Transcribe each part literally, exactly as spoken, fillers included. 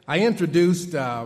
I introduced uh,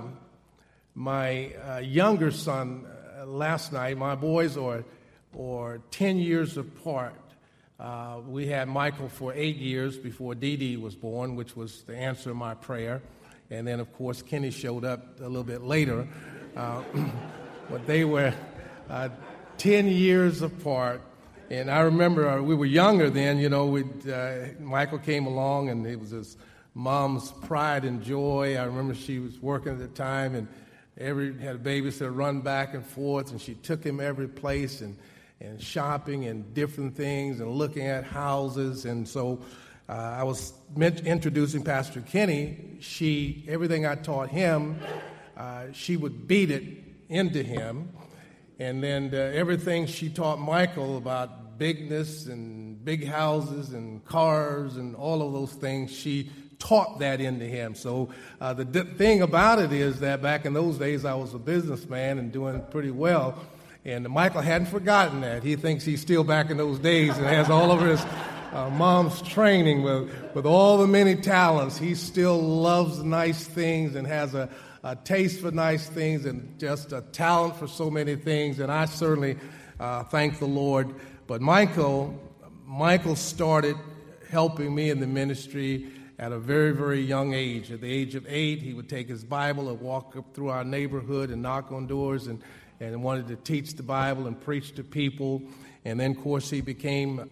my uh, younger son uh, last night. My boys are, are ten years apart. Uh, we had Michael for eight years before Dee Dee was born, which was the answer to my prayer. And then, of course, Kenny showed up a little bit later. Uh, but they were uh, ten years apart. And I remember uh, we were younger then, you know, we'd, uh, Michael came along, and it was his mom's pride and joy. I remember she was working at the time, and every had a babysitter run back and forth, and she took him every place, and, and shopping and different things and looking at houses. And so uh, I was introducing Pastor Kenny. She, everything I taught him, uh, she would beat it into him. And then uh, everything she taught Michael about bigness and big houses and cars and all of those things, she taught that into him. So uh, the di- thing about it is that back in those days, I was a businessman and doing pretty well. And Michael hadn't forgotten that. He thinks he's still back in those days and has all of his uh, mom's training with, with all the many talents. He still loves nice things and has a, a taste for nice things and just a talent for so many things. And I certainly uh, thank the Lord. But Michael, Michael started helping me in the ministry at a very, very young age. At the age of eight, he would take his Bible and walk up through our neighborhood and knock on doors and, and wanted to teach the Bible and preach to people. And then, of course, he became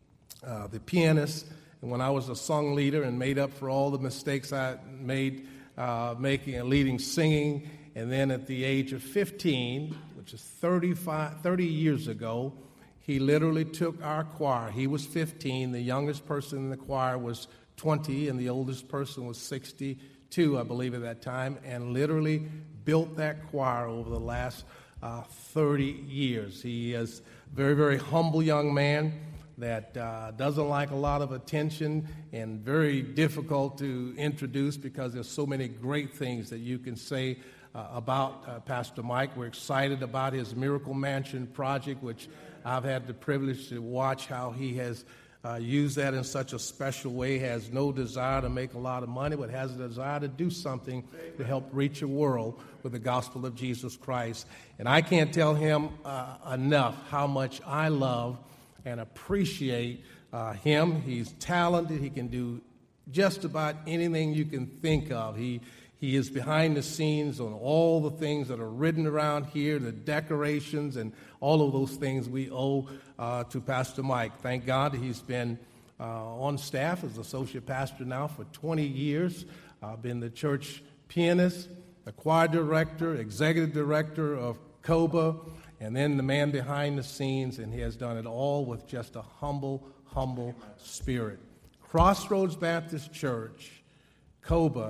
uh, the pianist. And when I was a song leader and made up for all the mistakes I made uh, making and leading singing. And then at the age of fifteen, which is thirty-five, thirty years ago, he literally took our choir. He was fifteen. The youngest person in the choir was twenty, and the oldest person was sixty-two, I believe, at that time, and literally built that choir over the last uh, thirty years. He is a very, very humble young man that uh, doesn't like a lot of attention and very difficult to introduce because there's so many great things that you can say uh, about uh, Pastor Mike. We're excited about his Miracle Mansion project, which I've had the privilege to watch how he has Uh, use that in such a special way, has no desire to make a lot of money, but has a desire to do something to help reach a world with the gospel of Jesus Christ. And I can't tell him uh, enough how much I love and appreciate uh, him. He's talented. He can do just about anything you can think of. He He is behind the scenes on all the things that are written around here, the decorations and all of those things we owe uh, to Pastor Mike. Thank God he's been uh, on staff as associate pastor now for twenty years. Uh, been the church pianist, the choir director, executive director of COBA, and then the man behind the scenes, and he has done it all with just a humble, humble spirit. Crossroads Baptist Church, COBA,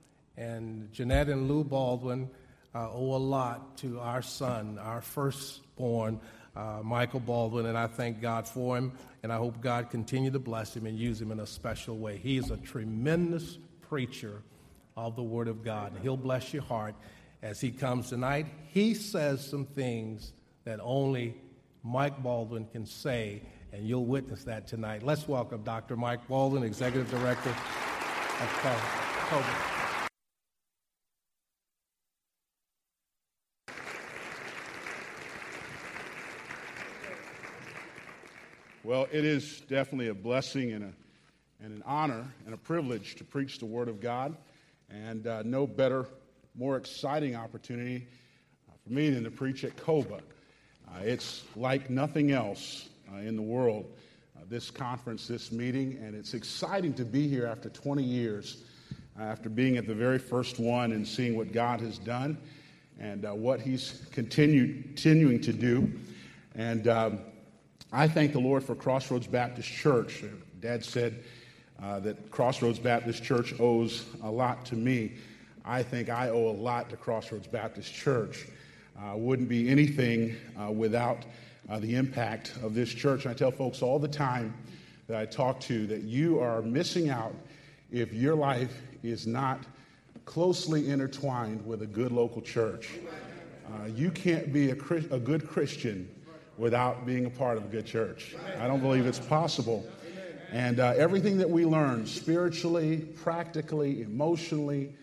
and Jeanette and Lou Baldwin uh, owe a lot to our son, our firstborn, uh, Michael Baldwin, and I thank God for him, and I hope God continue to bless him and use him in a special way. He is a tremendous preacher of the Word of God, and he'll bless your heart as he comes tonight. He says some things that only Mike Baldwin can say, and you'll witness that tonight. Let's welcome Doctor Mike Baldwin, Executive Director of COBA. Well, it is definitely a blessing and, a, and an honor and a privilege to preach the Word of God, and uh, no better, more exciting opportunity uh, for me than to preach at COBA. Uh, it's like nothing else uh, in the world, uh, this conference, this meeting, and it's exciting to be here after twenty years, uh, after being at the very first one and seeing what God has done and uh, what He's continued, continuing to do. And um, I thank the Lord for Crossroads Baptist Church. Dad said uh, that Crossroads Baptist Church owes a lot to me. I think I owe a lot to Crossroads Baptist Church. Uh, wouldn't be anything uh, without uh, the impact of this church. And I tell folks all the time that I talk to that you are missing out if your life is not closely intertwined with a good local church. Uh, you can't be a, a good Christian without being a part of a good church. I don't believe it's possible. And uh, everything that we learn spiritually, practically, emotionally,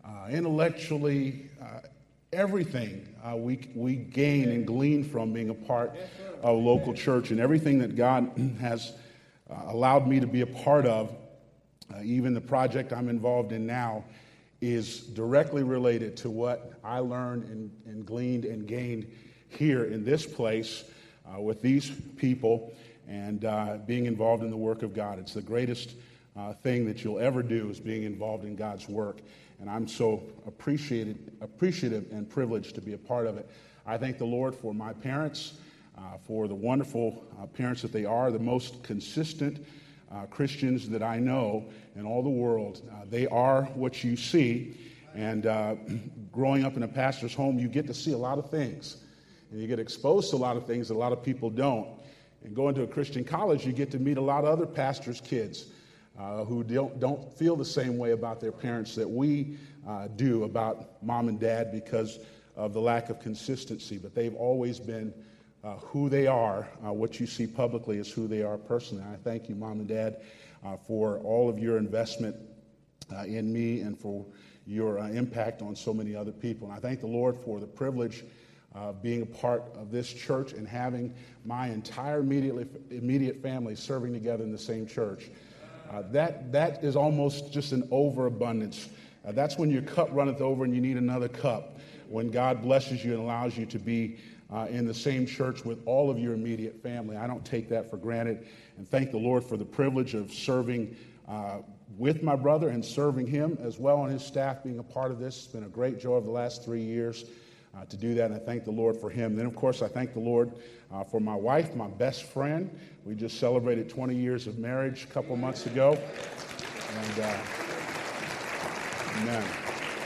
uh, intellectually, uh, everything uh, we, we gain and glean from being a part of a local church, and everything that God has uh, allowed me to be a part of, uh, even the project I'm involved in now, is directly related to what I learned and, and gleaned and gained here in this place uh, with these people and uh, being involved in the work of God. It's the greatest uh, thing that you'll ever do is being involved in God's work. And I'm so appreciated, appreciative and privileged to be a part of it. I thank the Lord for my parents, uh, for the wonderful uh, parents that they are, the most consistent uh, Christians that I know in all the world. Uh, they are what you see. And uh, growing up in a pastor's home, you get to see a lot of things. And you get exposed to a lot of things that a lot of people don't. And going to a Christian college, you get to meet a lot of other pastors' kids uh, who don't, don't feel the same way about their parents that we uh, do about mom and dad because of the lack of consistency. But they've always been uh, who they are. Uh, what you see publicly is who they are personally. I thank you, mom and dad, uh, for all of your investment uh, in me and for your uh, impact on so many other people. And I thank the Lord for the privilege Uh, being a part of this church and having my entire immediately, immediate family serving together in the same church. Uh, that that is almost just an overabundance. Uh, that's when your cup runneth over and you need another cup. When God blesses you and allows you to be uh, in the same church with all of your immediate family. I don't take that for granted. And thank the Lord for the privilege of serving uh, with my brother and serving him as well on his staff, being a part of this. It's been a great joy over the last three years. Uh, to do that, and I thank the Lord for him. Then, of course, I thank the Lord uh, for my wife, my best friend. We just celebrated twenty years of marriage a couple months ago. And, uh, amen.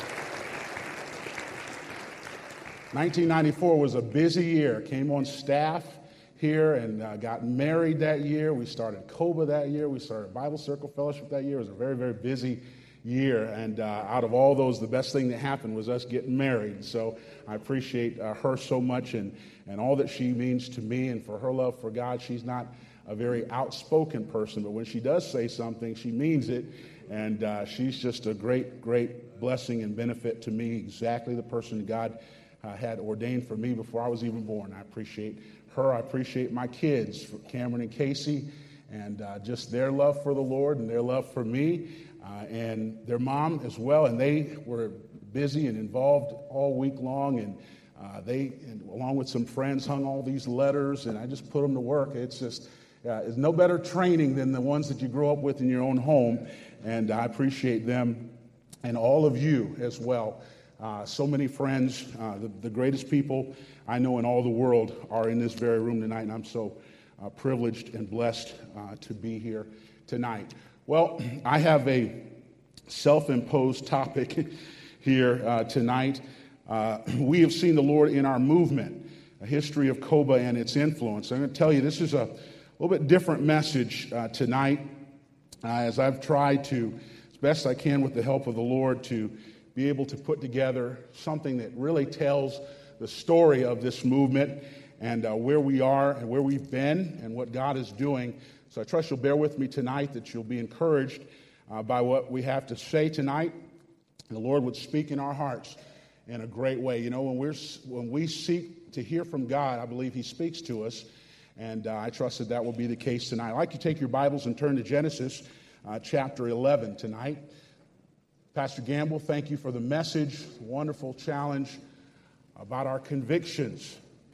nineteen ninety-four was a busy year. Came on staff here and uh, got married that year. We started COBA that year. We started Bible Circle Fellowship that year. It was a very, very busy year, and uh, out of all those, the best thing that happened was us getting married. So I appreciate uh, her so much and, and all that she means to me and for her love for God. She's not a very outspoken person, but when she does say something, she means it, and uh, she's just a great, great blessing and benefit to me, exactly the person God uh, had ordained for me before I was even born. I appreciate her. I appreciate my kids, Cameron and Casey, and uh, just their love for the Lord and their love for me. Uh, and their mom as well, and they were busy and involved all week long, and uh, they, and along with some friends, hung all these letters, and I just put them to work. It's just, uh, it's no better training than the ones that you grow up with in your own home, and I appreciate them and all of you as well. Uh, so many friends, uh, the, the greatest people I know in all the world are in this very room tonight, and I'm so uh, privileged and blessed uh, to be here tonight. Well, I have a self-imposed topic here uh, tonight. Uh, we have seen the Lord in our movement, a history of COBA and its influence. I'm going to tell you, this is a little bit different message uh, tonight, uh, as I've tried to, as best I can with the help of the Lord, to be able to put together something that really tells the story of this movement and uh, where we are and where we've been and what God is doing. So I trust you'll bear with me tonight, that you'll be encouraged uh, by what we have to say tonight. The Lord would speak in our hearts in a great way. You know, when we're when we seek to hear from God, I believe He speaks to us, and uh, I trust that that will be the case tonight. I'd like you to take your Bibles and turn to Genesis uh, chapter eleven tonight. Pastor Gamble, thank you for the message, wonderful challenge about our convictions.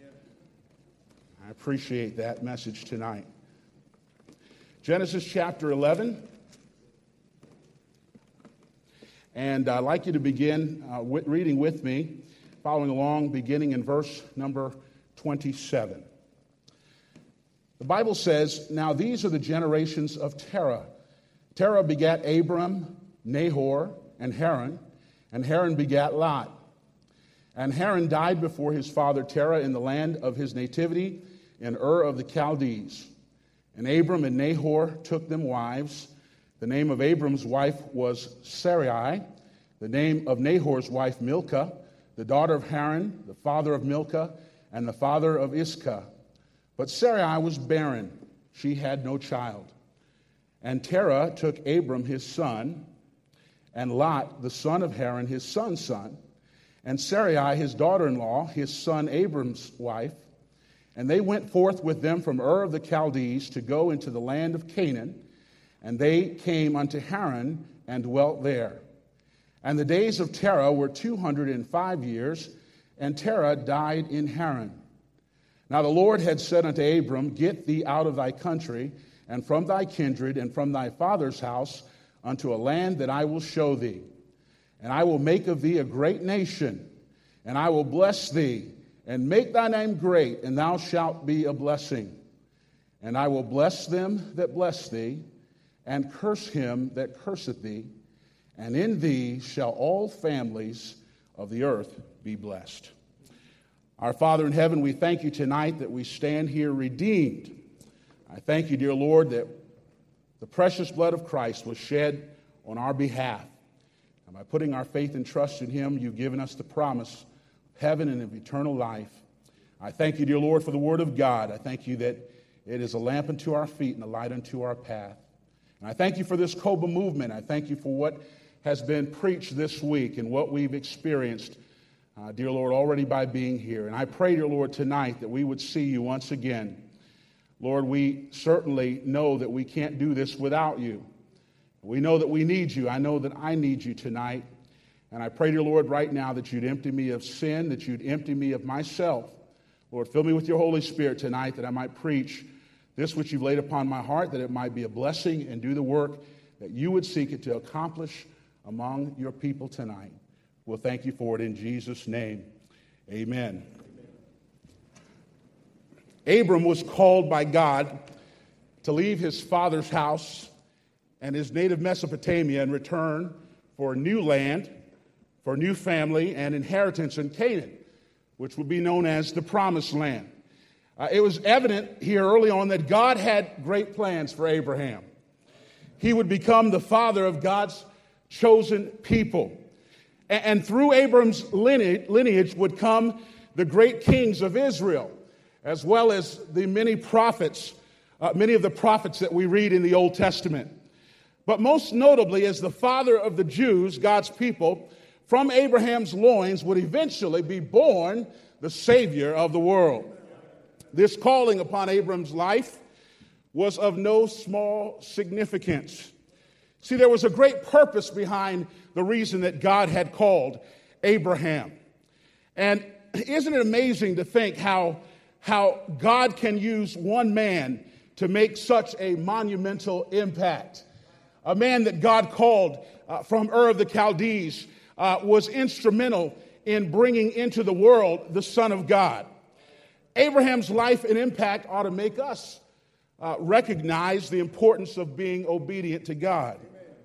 I appreciate that message tonight. Genesis chapter eleven, and I'd like you to begin uh, with reading with me, following along, beginning in verse number twenty-seven. The Bible says, "Now these are the generations of Terah. Terah begat Abram, Nahor, and Haran, and Haran begat Lot. And Haran died before his father Terah in the land of his nativity, in Ur of the Chaldees. And Abram and Nahor took them wives. The name of Abram's wife was Sarai. The name of Nahor's wife Milcah, the daughter of Haran, the father of Milcah, and the father of Iscah. But Sarai was barren. She had no child. And Terah took Abram his son, and Lot, the son of Haran, his son's son, and Sarai, his daughter-in-law, his son Abram's wife. And they went forth with them from Ur of the Chaldees to go into the land of Canaan, and they came unto Haran and dwelt there. And the days of Terah were two hundred and five years, and Terah died in Haran. Now the Lord had said unto Abram, Get thee out of thy country, and from thy kindred, and from thy father's house, unto a land that I will show thee. And I will make of thee a great nation, and I will bless thee, and make thy name great, and thou shalt be a blessing. And I will bless them that bless thee, and curse him that curseth thee, and in thee shall all families of the earth be blessed. Our Father in heaven, we thank you tonight that we stand here redeemed. I thank you, dear Lord, that the precious blood of Christ was shed on our behalf. And by putting our faith and trust in him, you've given us the promise of heaven and of eternal life. I thank you, dear Lord, for the word of God. I thank you that it is a lamp unto our feet and a light unto our path. And I thank you for this Koba movement. I thank you for what has been preached this week and what we've experienced, uh, dear Lord, already by being here. And I pray, dear Lord, tonight that we would see you once again. Lord, we certainly know that we can't do this without you. We know that we need you. I know that I need you tonight. And I pray, dear Lord, right now that you'd empty me of sin, that you'd empty me of myself. Lord, fill me with your Holy Spirit tonight that I might preach this which you've laid upon my heart, that it might be a blessing and do the work that you would seek it to accomplish among your people tonight. We'll thank you for it in Jesus' name. Amen. Abram was called by God to leave his father's house and his native Mesopotamia and return for a new land, for a new family and inheritance in Canaan, which would be known as the Promised Land. Uh, it was evident here early on that God had great plans for Abraham. He would become the father of God's chosen people. And, and through Abram's lineage, lineage would come the great kings of Israel, as well as the many prophets, uh, many of the prophets that we read in the Old Testament. But most notably, as the father of the Jews, God's people, from Abraham's loins would eventually be born the Savior of the world. This calling upon Abram's life was of no small significance. See, there was a great purpose behind the reason that God had called Abraham. And isn't it amazing to think how, how God can use one man to make such a monumental impact? A man that God called uh, from Ur of the Chaldees uh, was instrumental in bringing into the world the Son of God. Abraham's life and impact ought to make us uh, recognize the importance of being obedient to God.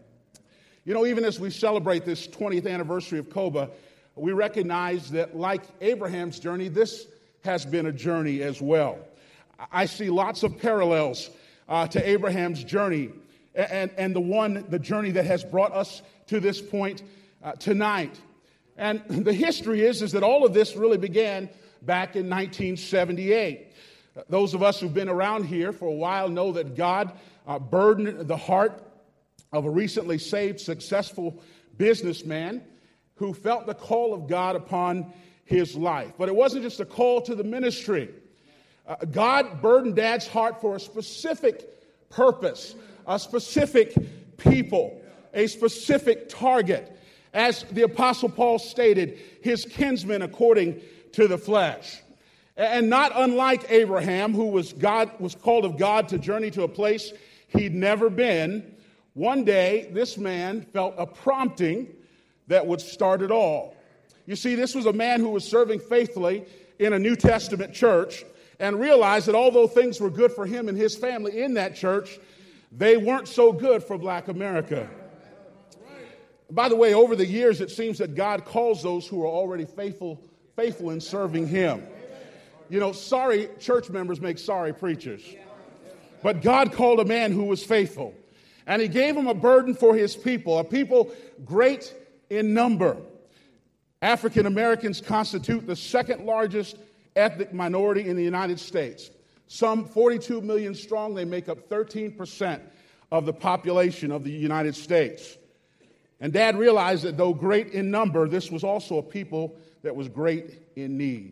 You know, even as we celebrate this twentieth anniversary of Koba, we recognize that like Abraham's journey, this has been a journey as well. I see lots of parallels uh, to Abraham's journey and, and the one, the journey that has brought us to this point uh, tonight. And the history is, is that all of this really began back in nineteen seventy-eight. Those of us who've been around here for a while know that God uh, burdened the heart of a recently saved, successful businessman who felt the call of God upon his life. But it wasn't just a call to the ministry. Uh, God burdened Dad's heart for a specific purpose, a specific people, a specific target. As the Apostle Paul stated, his kinsmen according to the flesh. And not unlike Abraham, who was God was called of God to journey to a place he'd never been, one day this man felt a prompting that would start it all. You see, this was a man who was serving faithfully in a New Testament church and realized that although things were good for him and his family in that church, they weren't so good for Black America. By the way, over the years, it seems that God calls those who are already faithful, faithful in serving him. You know, sorry church members make sorry preachers. But God called a man who was faithful. And he gave him a burden for his people, a people great in number. African Americans constitute the second largest ethnic minority in the United States. Some forty-two million strong, they make up thirteen percent of the population of the United States. And Dad realized that though great in number, this was also a people that was great in need.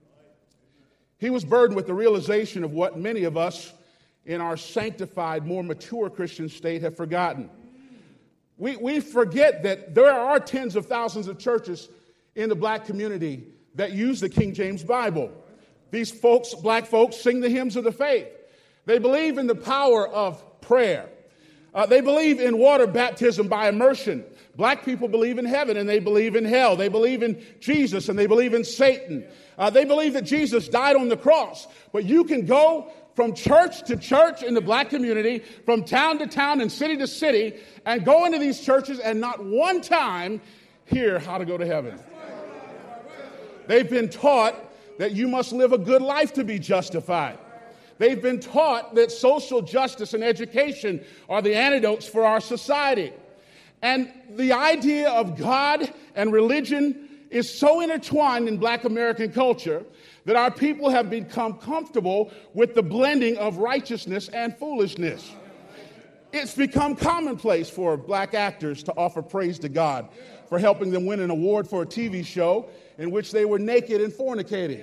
He was burdened with the realization of what many of us in our sanctified, more mature Christian state have forgotten. We, we forget that there are tens of thousands of churches in the black community that use the King James Bible. These folks, black folks, sing the hymns of the faith. They believe in the power of prayer. Uh, they believe in water baptism by immersion. Black people believe in heaven and they believe in hell. They believe in Jesus and they believe in Satan. Uh, they believe that Jesus died on the cross. But you can go from church to church in the black community, from town to town and city to city, and go into these churches and not one time hear how to go to heaven. They've been taught that you must live a good life to be justified. They've been taught that social justice and education are the antidotes for our society. And the idea of God and religion is so intertwined in black American culture that our people have become comfortable with the blending of righteousness and foolishness. It's become commonplace for black actors to offer praise to God for helping them win an award for a T V show in which they were naked and fornicating.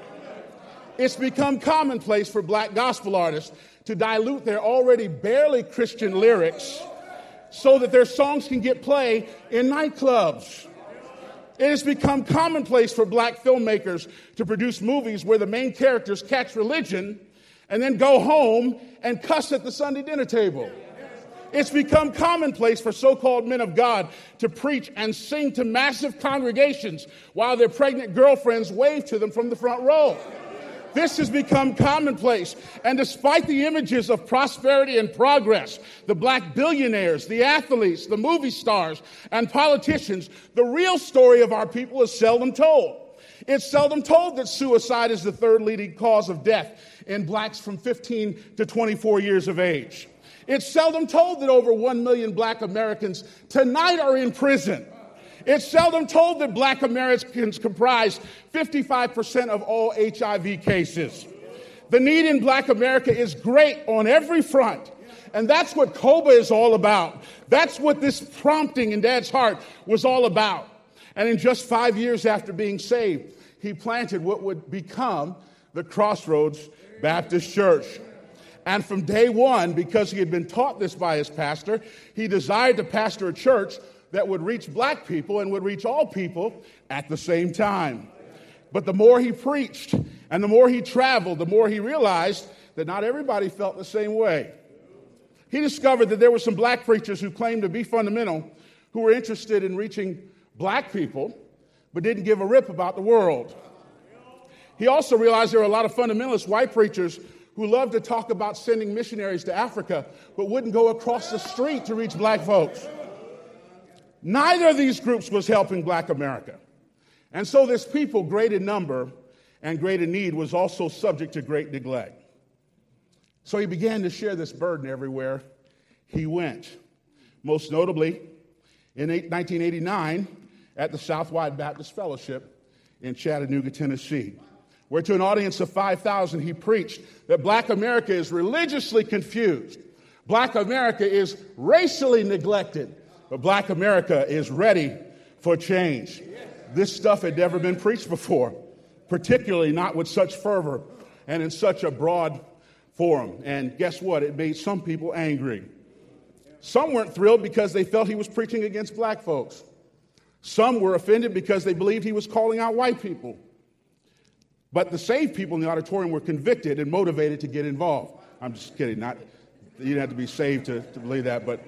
It's become commonplace for black gospel artists to dilute their already barely Christian lyrics so that their songs can get play in nightclubs. It has become commonplace for black filmmakers to produce movies where the main characters catch religion and then go home and cuss at the Sunday dinner table. It's become commonplace for so-called men of God to preach and sing to massive congregations while their pregnant girlfriends wave to them from the front row. This has become commonplace. And despite the images of prosperity and progress, the black billionaires, the athletes, the movie stars, and politicians, the real story of our people is seldom told. It's seldom told that suicide is the third leading cause of death in blacks from fifteen to twenty-four years of age. It's seldom told that over one million black Americans tonight are in prison. It's seldom told that black Americans comprise fifty-five percent of all H I V cases. The need in black America is great on every front. And that's what COBA is all about. That's what this prompting in Dad's heart was all about. And in just five years after being saved, he planted what would become the Crossroads Baptist Church. And from day one, because he had been taught this by his pastor, he desired to pastor a church that would reach black people and would reach all people at the same time. But the more he preached and the more he traveled, the more he realized that not everybody felt the same way. He discovered that there were some black preachers who claimed to be fundamental, who were interested in reaching black people, but didn't give a rip about the world. He also realized there were a lot of fundamentalist white preachers who loved to talk about sending missionaries to Africa, but wouldn't go across the street to reach black folks. Neither of these groups was helping black America. And so this people, great in number and great in need, was also subject to great neglect. So he began to share this burden everywhere he went. Most notably, in nineteen eighty-nine, at the Southwide Baptist Fellowship in Chattanooga, Tennessee, where to an audience of five thousand, he preached that black America is religiously confused. Black America is racially neglected. But black America is ready for change. This stuff had never been preached before, particularly not with such fervor and in such a broad forum. And guess what? It made some people angry. Some weren't thrilled because they felt he was preaching against black folks. Some were offended because they believed he was calling out white people. But the saved people in the auditorium were convicted and motivated to get involved. I'm just kidding. Not, you didn't have to be saved to, to believe that, but...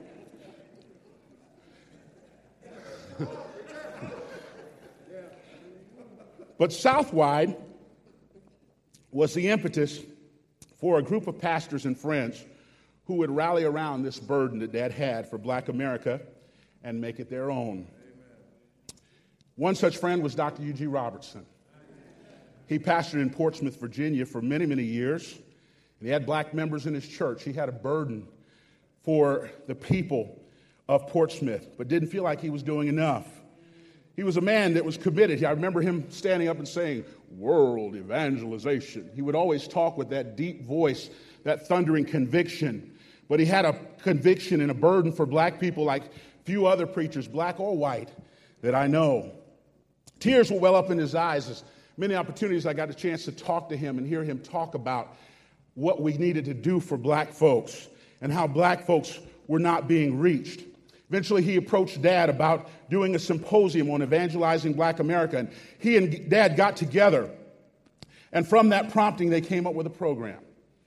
But Southwide was the impetus for a group of pastors and friends who would rally around this burden that Dad had for black America and make it their own. One such friend was Doctor U G Robertson. He pastored in Portsmouth, Virginia for many, many years, and he had black members in his church. He had a burden for the people of Portsmouth, but didn't feel like he was doing enough. He was a man that was committed. I remember him standing up and saying, world evangelization. He would always talk with that deep voice, that thundering conviction. But he had a conviction and a burden for black people like few other preachers, black or white, that I know. Tears will well up in his eyes as many opportunities I got a chance to talk to him and hear him talk about what we needed to do for black folks and how black folks were not being reached. Eventually, he approached Dad about doing a symposium on evangelizing black America, and he and Dad got together, and from that prompting, they came up with a program,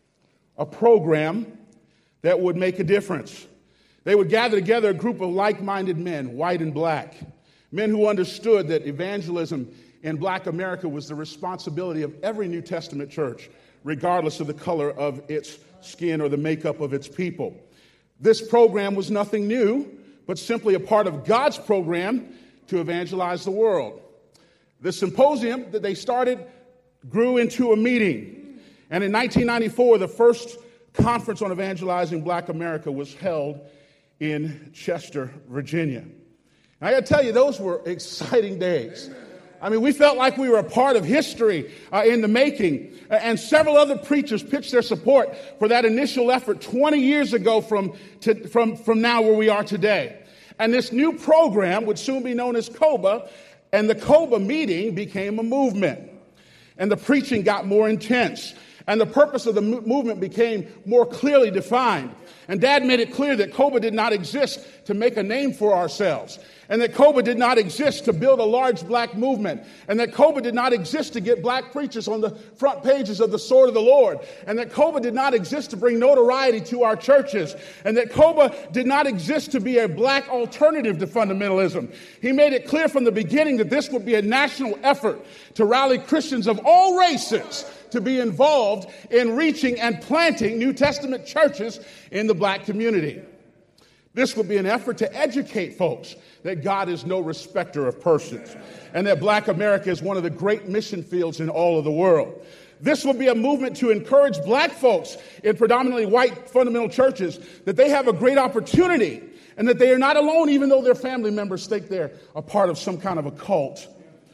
a program that would make a difference. They would gather together a group of like-minded men, white and black, men who understood that evangelism in black America was the responsibility of every New Testament church, regardless of the color of its skin or the makeup of its people. This program was nothing new, but simply a part of God's program to evangelize the world. The symposium that they started grew into a meeting. And in nineteen ninety-four, the first conference on evangelizing black America was held in Chester, Virginia. And I got to tell you, those were exciting days. I mean, we felt like we were a part of history uh, in the making. And several other preachers pitched their support for that initial effort twenty years ago from, to, from, from now where we are today. And this new program would soon be known as COBA, and the COBA meeting became a movement. And the preaching got more intense, and the purpose of the mo- movement became more clearly defined. And Dad made it clear that COBA did not exist to make a name for ourselves, and that COBA did not exist to build a large black movement, and that COBA did not exist to get black preachers on the front pages of the Sword of the Lord, and that COBA did not exist to bring notoriety to our churches, and that COBA did not exist to be a black alternative to fundamentalism. He made it clear from the beginning that this would be a national effort to rally Christians of all races to be involved in reaching and planting New Testament churches in the black community. This would be an effort to educate folks that God is no respecter of persons and that black America is one of the great mission fields in all of the world. This will be a movement to encourage black folks in predominantly white fundamental churches that they have a great opportunity and that they are not alone even though their family members think they're a part of some kind of a cult.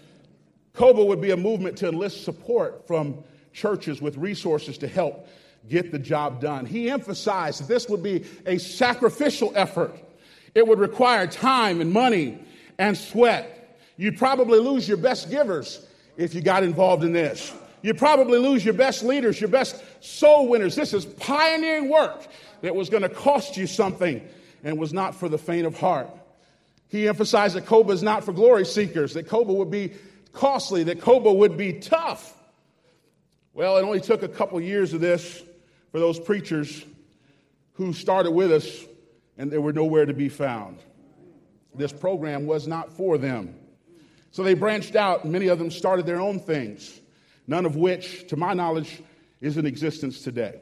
COBA would be a movement to enlist support from churches with resources to help get the job done. He emphasized that this would be a sacrificial effort. It would require time and money and sweat. You'd probably lose your best givers if you got involved in this. You'd probably lose your best leaders, your best soul winners. This is pioneering work that was going to cost you something and was not for the faint of heart. He emphasized that COBA is not for glory seekers, that COBA would be costly, that COBA would be tough. Well, it only took a couple years of this for those preachers who started with us, and they were nowhere to be found. This program was not for them. So they branched out, and many of them started their own things, none of which, to my knowledge, is in existence today.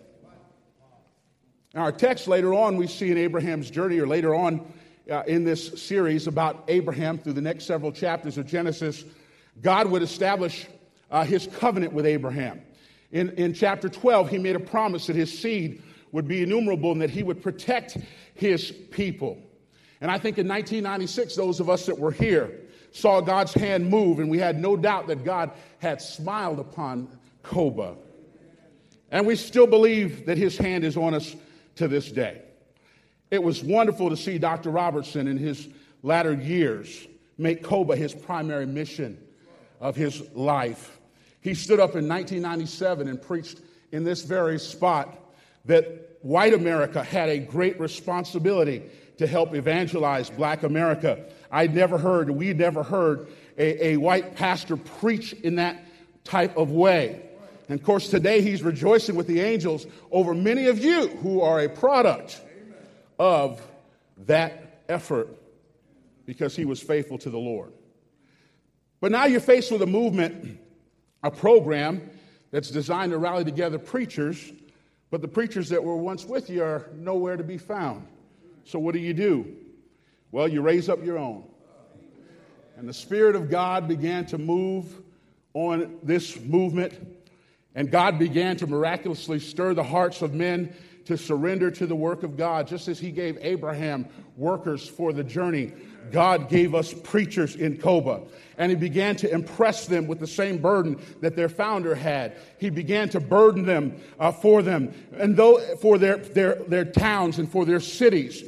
Now, our text later on, we see in Abraham's journey, or later on uh, in this series about Abraham through the next several chapters of Genesis, God would establish uh, his covenant with Abraham. In, in chapter twelve, he made a promise that his seed would be innumerable and that he would protect his people. And I think in nineteen ninety-six, those of us that were here saw God's hand move, and we had no doubt that God had smiled upon COBA. And we still believe that his hand is on us to this day. It was wonderful to see Doctor Robertson in his latter years make COBA his primary mission of his life. He stood up in nineteen ninety-seven and preached in this very spot that white America had a great responsibility to help evangelize black America. I'd never heard, we never heard a, a white pastor preach in that type of way. And of course, today he's rejoicing with the angels over many of you who are a product of that effort because he was faithful to the Lord. But now you're faced with a movement, a program that's designed to rally together preachers, but the preachers that were once with you are nowhere to be found. So what do you do? Well, you raise up your own. And the Spirit of God began to move on this movement, and God began to miraculously stir the hearts of men to surrender to the work of God. Just as he gave Abraham workers for the journey, God gave us preachers in COBA. And he began to impress them with the same burden that their founder had. He began to burden them uh, for them, and though for their, their, their towns and for their cities.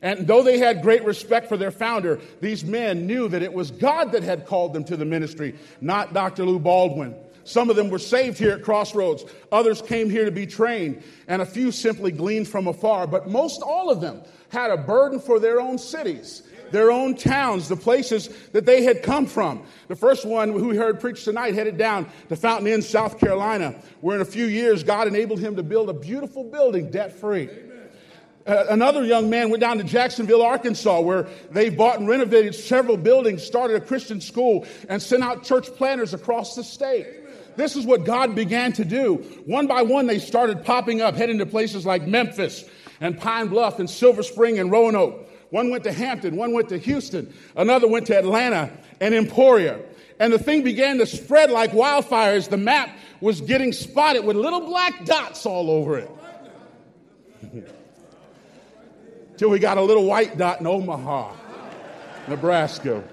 And though they had great respect for their founder, these men knew that it was God that had called them to the ministry, not Doctor Lou Baldwin. Some of them were saved here at Crossroads. Others came here to be trained, and a few simply gleaned from afar. But most all of them had a burden for their own cities, their own towns, the places that they had come from. The first one who we heard preach tonight headed down to Fountain Inn, South Carolina, where in a few years God enabled him to build a beautiful building debt-free. Uh, another young man went down to Jacksonville, Arkansas, where they bought and renovated several buildings, started a Christian school, and sent out church planters across the state. Amen. This is what God began to do. One by one, they started popping up, heading to places like Memphis and Pine Bluff and Silver Spring and Roanoke. One went to Hampton, one went to Houston, another went to Atlanta and Emporia. And the thing began to spread like wildfire as the map was getting spotted with little black dots all over it. Till we got a little white dot in Omaha, Nebraska.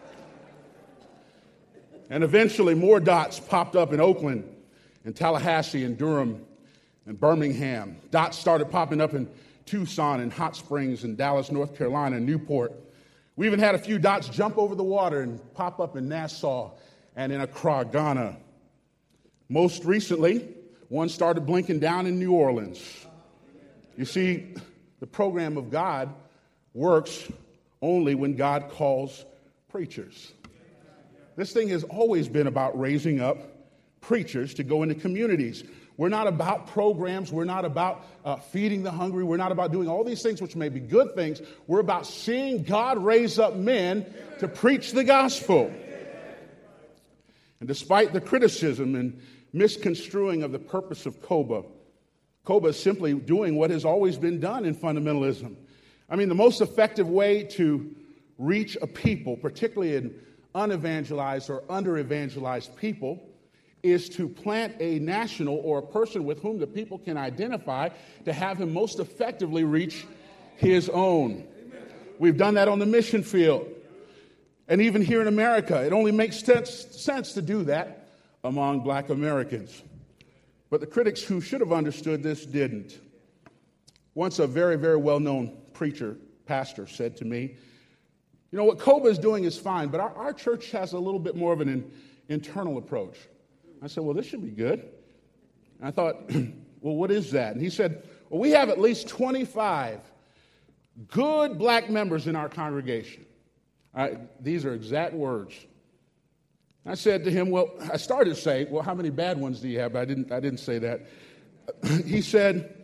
And eventually more dots popped up in Oakland and Tallahassee and Durham and Birmingham. Dots started popping up in Tucson and Hot Springs and Dallas, North Carolina, and Newport. We even had a few dots jump over the water and pop up in Nassau and in Accra, Ghana. Most recently, one started blinking down in New Orleans. You see, the program of God works only when God calls preachers. This thing has always been about raising up preachers to go into communities. We're not about programs. We're not about uh, feeding the hungry. We're not about doing all these things, which may be good things. We're about seeing God raise up men to preach the gospel. And despite the criticism and misconstruing of the purpose of COBA, COBA is simply doing what has always been done in fundamentalism. I mean, the most effective way to reach a people, particularly in unevangelized or under-evangelized people, is to plant a national or a person with whom the people can identify to have him most effectively reach his own. We've done that on the mission field. And even here in America, it only makes sense to do that among black Americans. But the critics who should have understood this didn't. Once a very, very well-known preacher, pastor, said to me, you know, what COBA is doing is fine, but our, our church has a little bit more of an in, internal approach. I said, well, this should be good. And I thought, well, what is that? And he said, well, we have at least twenty-five good black members in our congregation. I, these are exact words. I said to him, well, I started to say, well, how many bad ones do you have? But I didn't, I didn't say that. He said,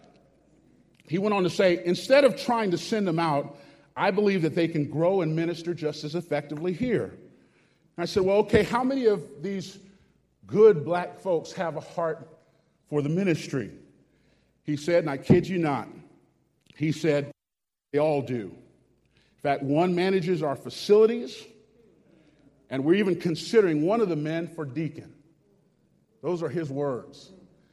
he went on to say, instead of trying to send them out, I believe that they can grow and minister just as effectively here. And I said, well, okay, how many of these good black folks have a heart for the ministry? He said, and I kid you not, he said, they all do. In fact, one manages our facilities, and we're even considering one of the men for deacon. Those are his words.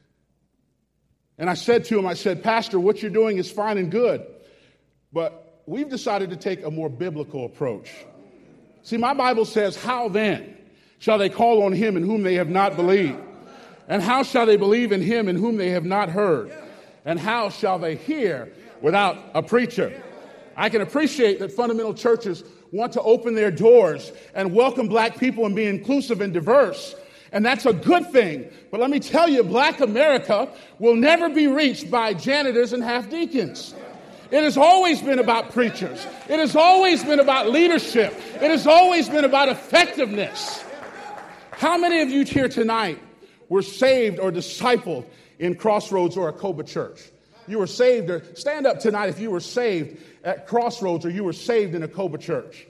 And I said to him, I said, Pastor, what you're doing is fine and good, but we've decided to take a more biblical approach. See, my Bible says, how then shall they call on him in whom they have not believed? And how shall they believe in him in whom they have not heard? And how shall they hear without a preacher? I can appreciate that fundamental churches want to open their doors and welcome black people and be inclusive and diverse. And that's a good thing. But let me tell you, black America will never be reached by janitors and half-deacons. It has always been about preachers. It has always been about leadership. It has always been about effectiveness. How many of you here tonight were saved or discipled in Crossroads or a COBA church? You were saved, or stand up tonight if you were saved at Crossroads or you were saved in a COBA church.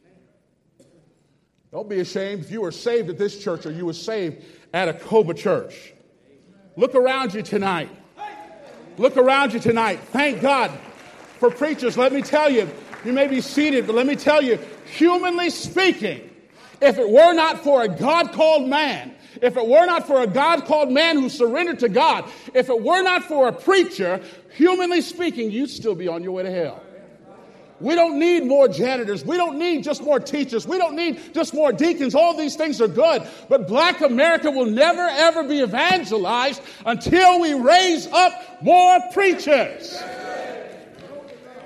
Don't be ashamed if you were saved at this church or you were saved at a COBA church. Look around you tonight. Look around you tonight. Thank God for preachers. Let me tell you, you may be seated, but let me tell you, humanly speaking, if it were not for a God-called man, if it were not for a God-called man who surrendered to God, if it were not for a preacher, humanly speaking, you'd still be on your way to hell. We don't need more janitors. We don't need just more teachers. We don't need just more deacons. All these things are good. But black America will never, ever be evangelized until we raise up more preachers.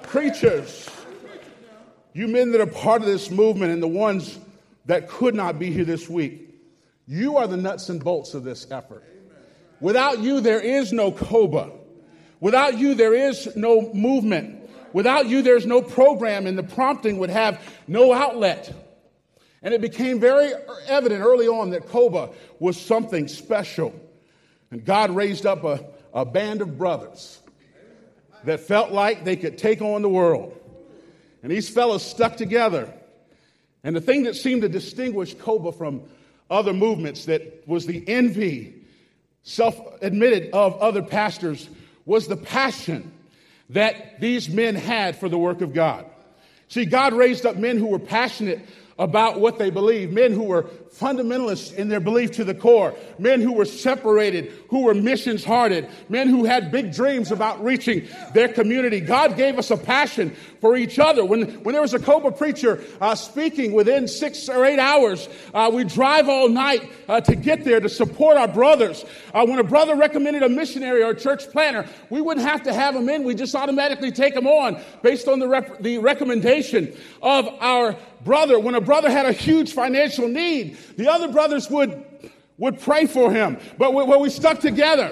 preachers, you men that are part of this movement and the ones that could not be here this week, you are the nuts and bolts of this effort. Without you, there is no COBA. Without you, there is no movement. Without you, there's no program, and the prompting would have no outlet. And it became very evident early on that COBA was something special. And God raised up a, a band of brothers that felt like they could take on the world. And these fellows stuck together. And the thing that seemed to distinguish COBA from other movements that was the envy, self-admitted, of other pastors was the passion that these men had for the work of God. See, God raised up men who were passionate about what they believed, men who were fundamentalists in their belief to the core, men who were separated, who were missions-hearted, men who had big dreams about reaching their community. God gave us a passion for each other. When, when there was a COBA preacher uh, speaking within six or eight hours, uh, we drive all night uh, to get there to support our brothers. Uh, when a brother recommended a missionary or a church planner, we wouldn't have to have them in. We just automatically take them on based on the, rep- the recommendation of our brother. When a brother had a huge financial need, the other brothers would would pray for him. But we, well, we stuck together.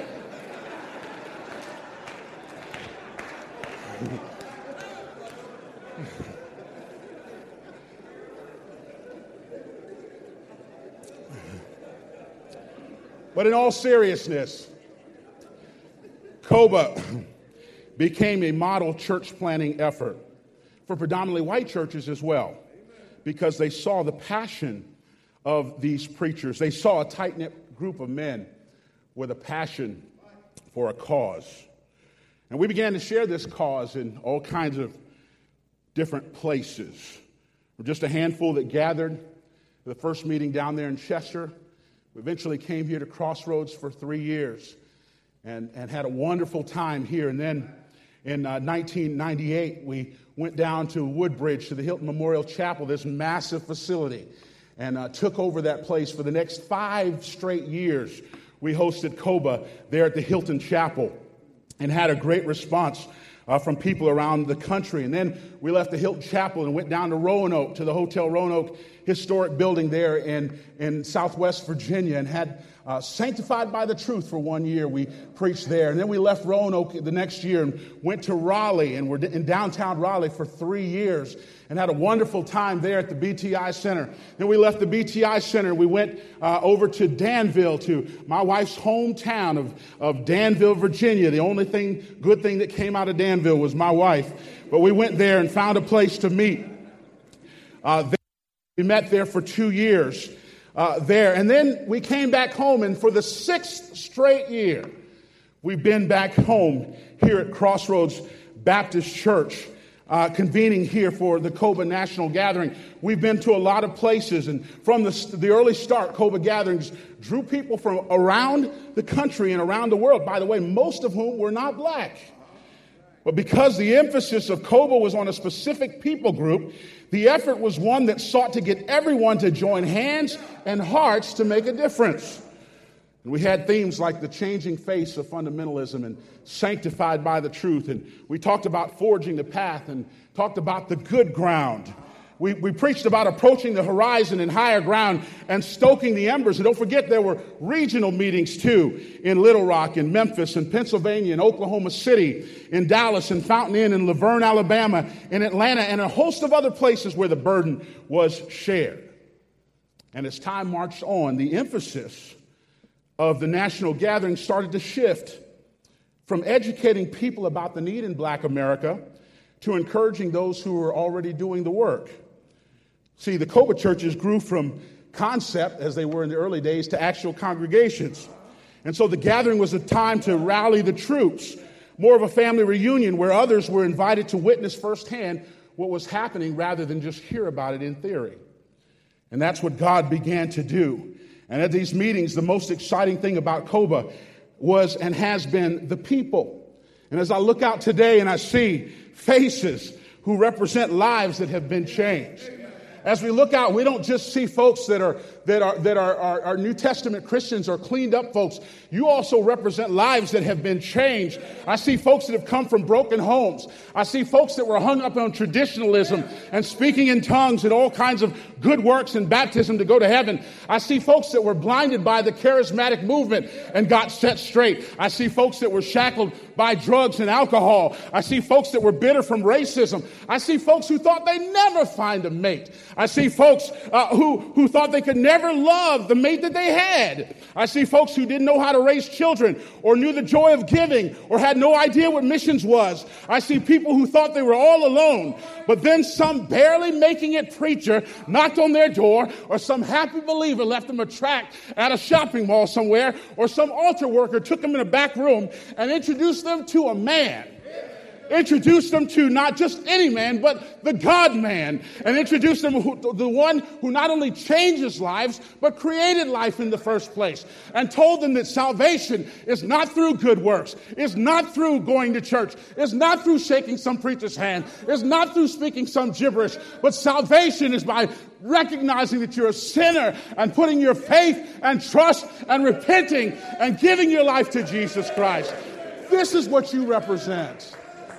But in all seriousness, COBA became a model church planting effort for predominantly white churches as well, because they saw the passion of these preachers. They saw a tight-knit group of men with a passion for a cause. And we began to share this cause in all kinds of different places. We're just a handful that gathered the first meeting down there in Chester. We eventually came here to Crossroads for three years and, and had a wonderful time here. And then in uh, nineteen ninety-eight, we went down to Woodbridge to the Hilton Memorial Chapel, this massive facility, and uh, took over that place. For the next five straight years, we hosted COBA there at the Hilton Chapel and had a great response uh, from people around the country. And then we left the Hilton Chapel and went down to Roanoke, to the Hotel Roanoke historic building there in, in Southwest Virginia, and had uh, Sanctified by the Truth for one year. We preached there. And then we left Roanoke the next year and went to Raleigh, and we're in downtown Raleigh for three years and had a wonderful time there at the B T I Center. Then we left the B T I Center. We went uh, over to Danville, to my wife's hometown of, of Danville, Virginia. The only thing, good thing that came out of Danville was my wife. But we went there and found a place to meet. Uh, there, we met there for two years uh, there. And then we came back home, and for the sixth straight year, we've been back home here at Crossroads Baptist Church, Uh, convening here for the COBA National Gathering. We've been to a lot of places, and from the, the early start, COBA gatherings drew people from around the country and around the world, by the way, most of whom were not black. But because the emphasis of COBA was on a specific people group, the effort was one that sought to get everyone to join hands and hearts to make a difference. And we had themes like the changing face of fundamentalism and sanctified by the truth. And we talked about forging the path and talked about the good ground. We, we preached about approaching the horizon and higher ground and stoking the embers. And don't forget, there were regional meetings too, in Little Rock, in Memphis, in Pennsylvania, in Oklahoma City, in Dallas, in Fountain Inn, in Laverne, Alabama, in Atlanta, and a host of other places where the burden was shared. And as time marched on, the emphasis of the national gathering started to shift from educating people about the need in Black America to encouraging those who were already doing the work. See, the COBA churches grew from concept, as they were in the early days, to actual congregations. And so the gathering was a time to rally the troops, more of a family reunion where others were invited to witness firsthand what was happening rather than just hear about it in theory. And that's what God began to do. And at these meetings, the most exciting thing about COBA was and has been the people. And as I look out today and I see faces who represent lives that have been changed, As we look out, we don't just see folks that are that are that are, are, are New Testament Christians or cleaned up folks. You also represent lives that have been changed. I see folks that have come from broken homes. I see folks that were hung up on traditionalism and speaking in tongues and all kinds of good works and baptism to go to heaven. I see folks that were blinded by the charismatic movement and got set straight. I see folks that were shackled by drugs and alcohol. I see folks that were bitter from racism. I see folks who thought they'd never find a mate. I see folks uh, who, who thought they could never love the mate that they had. I see folks who didn't know how to raise children or knew the joy of giving or had no idea what missions was. I see people who thought they were all alone, but then some barely making it preacher knocked on their door, or some happy believer left them a tract at a shopping mall somewhere, or some altar worker took them in a back room and introduced them to a man. Introduced them to not just any man, but the God man, and introduced them to the one who not only changes lives, but created life in the first place, and told them that salvation is not through good works, is not through going to church, is not through shaking some preacher's hand, is not through speaking some gibberish, but salvation is by recognizing that you're a sinner and putting your faith and trust and repenting and giving your life to Jesus Christ. This is what you represent.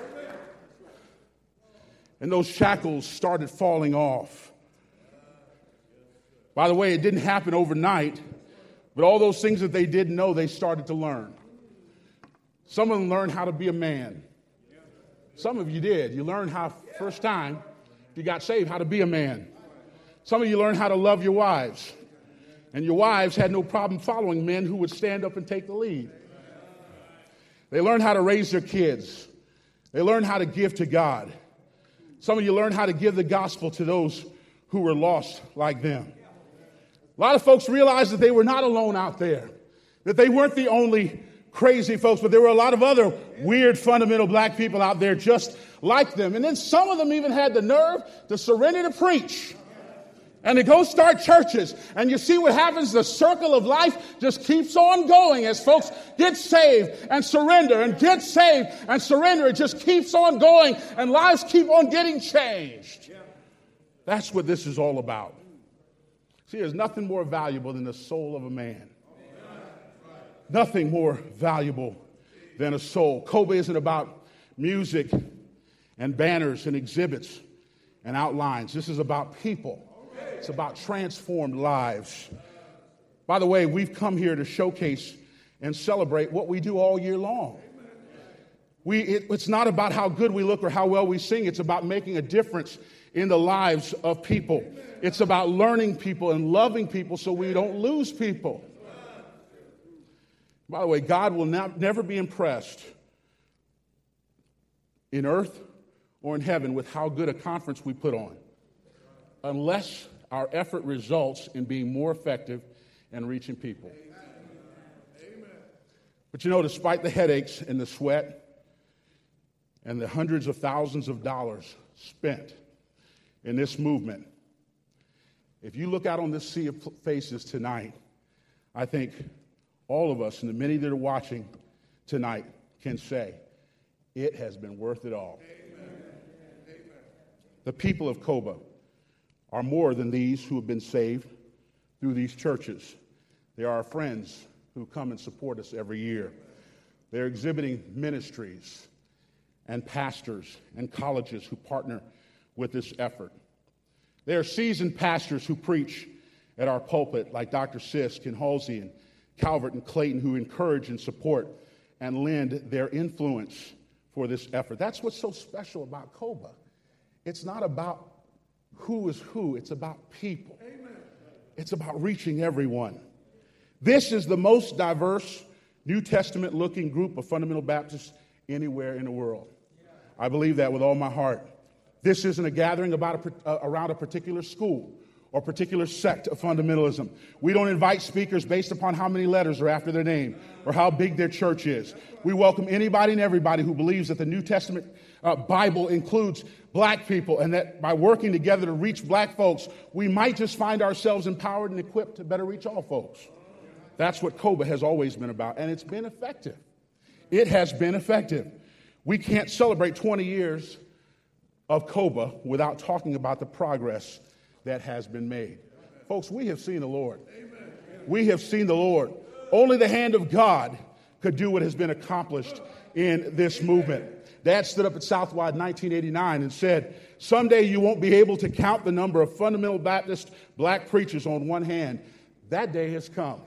And those shackles started falling off. By the way, it didn't happen overnight, but all those things that they didn't know, they started to learn. Some of them learned how to be a man. Some of you did. You learned how, first time you got saved, how to be a man. Some of you learned how to love your wives. And your wives had no problem following men who would stand up and take the lead. They learned how to raise their kids. They learned how to give to God. Some of you learned how to give the gospel to those who were lost like them. A lot of folks realized that they were not alone out there, that they weren't the only crazy folks, but there were a lot of other weird, fundamental black people out there just like them. And then some of them even had the nerve to surrender to preach and to go start churches. And you see what happens? The circle of life just keeps on going as folks get saved and surrender and get saved and surrender. It just keeps on going and lives keep on getting changed. That's what this is all about. See, there's nothing more valuable than the soul of a man. Nothing more valuable than a soul. Coba isn't about music and banners and exhibits and outlines. This is about people. It's about transformed lives. By the way, we've come here to showcase and celebrate what we do all year long. We, it, it's not about how good we look or how well we sing. It's about making a difference in the lives of people. It's about learning people and loving people so we don't lose people. By the way, God will not, never be impressed in earth or in heaven with how good a conference we put on, unless our effort results in being more effective and reaching people. Amen. But you know, despite the headaches and the sweat and the hundreds of thousands of dollars spent in this movement, if you look out on this sea of faces tonight, I think all of us and the many that are watching tonight can say, it has been worth it all. Amen. The people of Coba are more than these who have been saved through these churches. They are our friends who come and support us every year. They're exhibiting ministries and pastors and colleges who partner with this effort. They are seasoned pastors who preach at our pulpit, like Doctor Sisk and Halsey and Calvert and Clayton, who encourage and support and lend their influence for this effort. That's what's so special about Coba. It's not about who is who. It's about people. Amen. It's about reaching everyone. This is the most diverse New Testament-looking group of fundamental Baptists anywhere in the world. I believe that with all my heart. This isn't a gathering about a, uh, around a particular school or particular sect of fundamentalism. We don't invite speakers based upon how many letters are after their name or how big their church is. We welcome anybody and everybody who believes that the New Testament uh, Bible includes black people, and that by working together to reach black folks, we might just find ourselves empowered and equipped to better reach all folks. That's what Coba has always been about, and it's been effective. It has been effective. We can't celebrate twenty years of Coba without talking about the progress that has been made. Folks, we have seen the Lord. We have seen the Lord. Only the hand of God could do what has been accomplished in this movement. Dad stood up at Southwide in nineteen eighty-nine and said, someday you won't be able to count the number of fundamental Baptist black preachers on one hand. That day has come.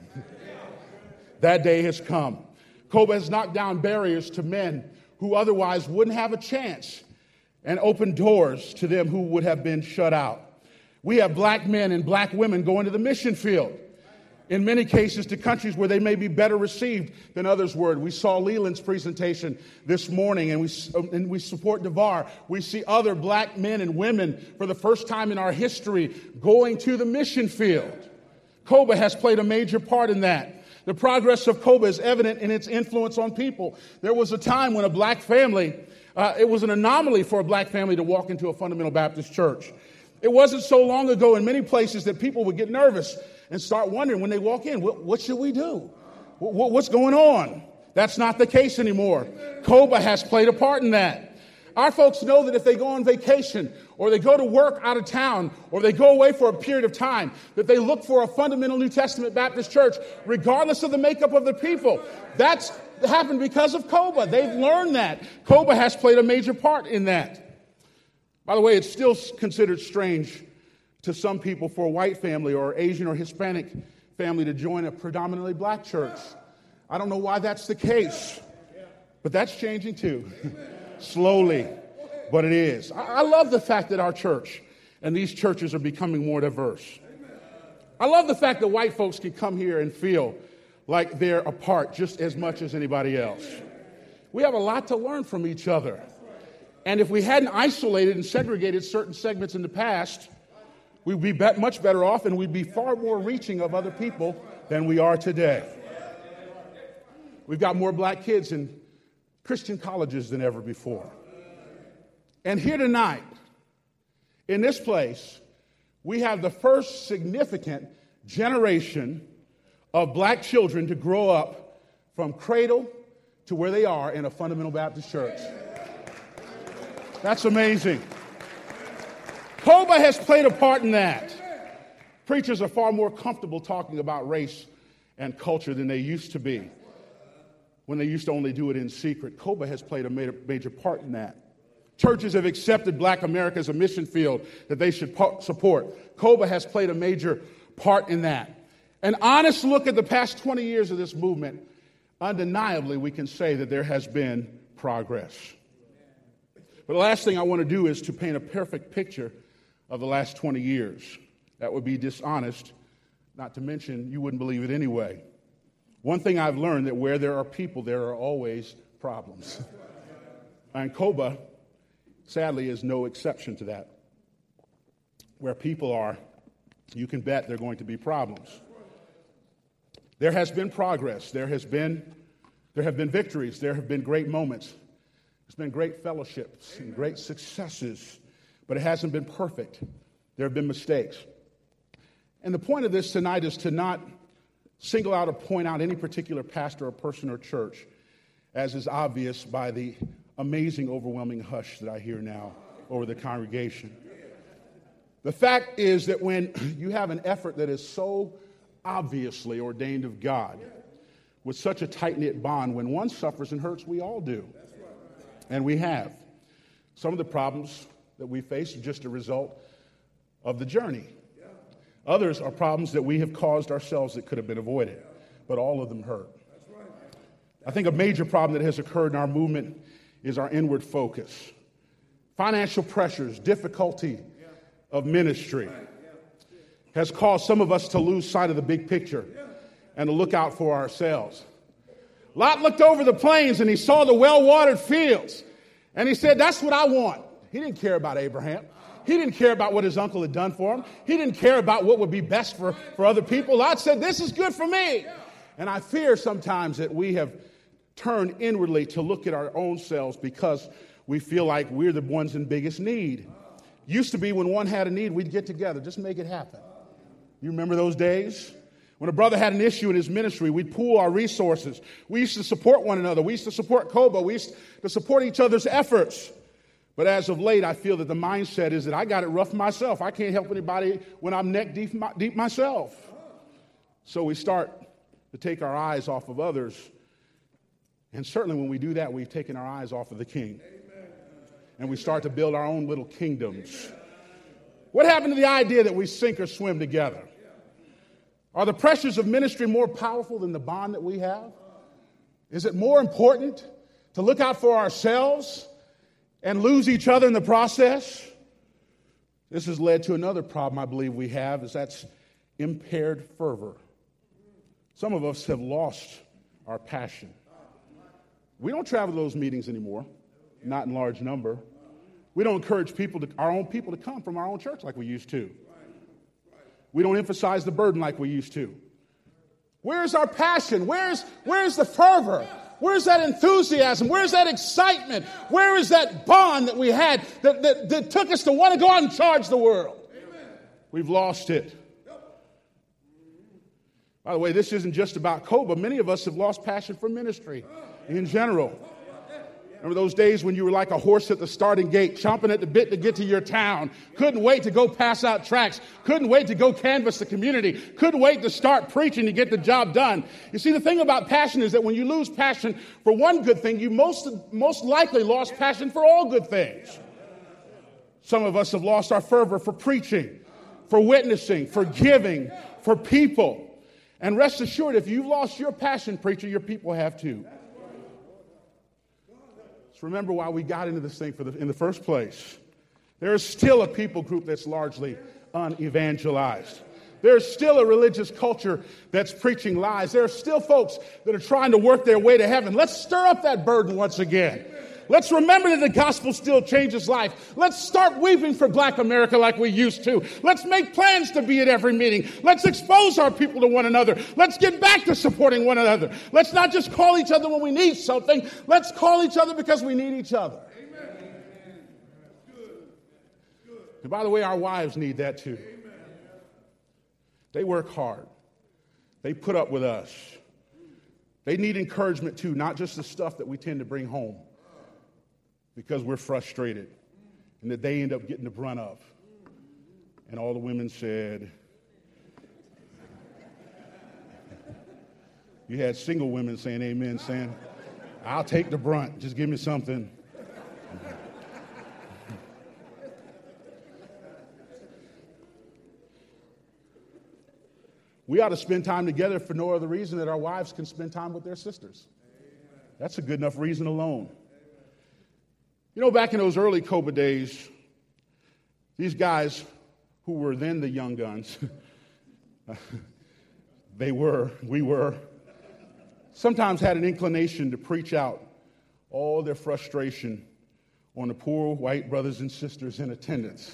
That day has come. COBA has knocked down barriers to men who otherwise wouldn't have a chance and opened doors to them who would have been shut out. We have black men and black women going to the mission field, in many cases to countries where they may be better received than others were. We saw Leland's presentation this morning, and we, and we support DeVar. We see other black men and women for the first time in our history going to the mission field. COBA has played a major part in that. The progress of COBA is evident in its influence on people. There was a time when a black family, uh, it was an anomaly for a black family to walk into a fundamental Baptist church. It wasn't so long ago in many places that people would get nervous and start wondering when they walk in, what, what should we do? What, what's going on? That's not the case anymore. COBA has played a part in that. Our folks know that if they go on vacation or they go to work out of town or they go away for a period of time, that they look for a fundamental New Testament Baptist church, regardless of the makeup of the people. That's happened because of COBA. They've learned that. COBA has played a major part in that. By the way, it's still considered strange to some people for a white family or Asian or Hispanic family to join a predominantly black church. I don't know why that's the case, but that's changing too. Slowly, but it is. I love the fact that our church and these churches are becoming more diverse. I love the fact that white folks can come here and feel like they're a part just as much as anybody else. We have a lot to learn from each other. And if we hadn't isolated and segregated certain segments in the past, we'd be much better off and we'd be far more reaching of other people than we are today. We've got more black kids in Christian colleges than ever before. And here tonight, in this place, we have the first significant generation of black children to grow up from cradle to where they are in a fundamental Baptist church. That's amazing. COBA has played a part in that. Preachers are far more comfortable talking about race and culture than they used to be, when they used to only do it in secret. COBA has played a major, major part in that. Churches have accepted black America as a mission field that they should po- support. COBA has played a major part in that. An honest look at the past twenty years of this movement, undeniably we can say that there has been progress. But the last thing I want to do is to paint a perfect picture of the last twenty years. That would be dishonest, not to mention you wouldn't believe it anyway. One thing I've learned, that where there are people, there are always problems. And COBA, sadly, is no exception to that. Where people are, you can bet there are going to be problems. There has been progress. There has been, there have been victories. There have been great moments. There's been great fellowships and great successes, but it hasn't been perfect. There have been mistakes. And the point of this tonight is to not single out or point out any particular pastor or person or church, as is obvious by the amazing, overwhelming hush that I hear now over the congregation. The fact is that when you have an effort that is so obviously ordained of God, with such a tight-knit bond, when one suffers and hurts, we all do. And we have. Some of the problems that we face are just a result of the journey. Others are problems that we have caused ourselves that could have been avoided, but all of them hurt. I think a major problem that has occurred in our movement is our inward focus. Financial pressures, difficulty of ministry has caused some of us to lose sight of the big picture and to look out for ourselves. Lot looked over the plains and he saw the well-watered fields, and he said, that's what I want. He didn't care about Abraham. He didn't care about what his uncle had done for him. He didn't care about what would be best for, for other people. Lot said, this is good for me. And I fear sometimes that we have turned inwardly to look at our own selves because we feel like we're the ones in biggest need. Used to be when one had a need, we'd get together, just make it happen. You remember those days? When a brother had an issue in his ministry, we'd pool our resources. We used to support one another. We used to support COBA. We used to support each other's efforts. But as of late, I feel that the mindset is that I got it rough myself. I can't help anybody when I'm neck deep, deep myself. So we start to take our eyes off of others. And certainly when we do that, we've taken our eyes off of the King. And we start to build our own little kingdoms. What happened to the idea that we sink or swim together? Are the pressures of ministry more powerful than the bond that we have? Is it more important to look out for ourselves and lose each other in the process? This has led to another problem I believe we have, is that's impaired fervor. Some of us have lost our passion. We don't travel to those meetings anymore, not in large number. We don't encourage people, to, our own people, to come from our own church like we used to. We don't emphasize the burden like we used to. Where's our passion? Where's, where's the fervor? Where's that enthusiasm? Where's that excitement? Where is that bond that we had that, that, that took us to want to go out and charge the world? We've lost it. By the way, this isn't just about COBA. Many of us have lost passion for ministry in general. Remember those days when you were like a horse at the starting gate, chomping at the bit to get to your town, couldn't wait to go pass out tracts, couldn't wait to go canvass the community, couldn't wait to start preaching to get the job done. You see, the thing about passion is that when you lose passion for one good thing, you most, most likely lost passion for all good things. Some of us have lost our fervor for preaching, for witnessing, for giving, for people. And rest assured, if you've lost your passion, preacher, your people have too. Remember why we got into this thing for the, in the first place. There is still a people group that's largely unevangelized. There's still a religious culture that's preaching lies. There are still folks that are trying to work their way to heaven. Let's stir up that burden once again. Let's remember that the gospel still changes life. Let's start weeping for Black America like we used to. Let's make plans to be at every meeting. Let's expose our people to one another. Let's get back to supporting one another. Let's not just call each other when we need something. Let's call each other because we need each other. And by the way, our wives need that too. They work hard. They put up with us. They need encouragement too, not just the stuff that we tend to bring home, because we're frustrated and that they end up getting the brunt of. And all the women said, you had single women saying amen, saying, I'll take the brunt, just give me something. We ought to spend time together for no other reason that our wives can spend time with their sisters. That's a good enough reason alone. You know, back in those early COBA days, these guys who were then the young guns, they were, we were, sometimes had an inclination to preach out all their frustration on the poor white brothers and sisters in attendance.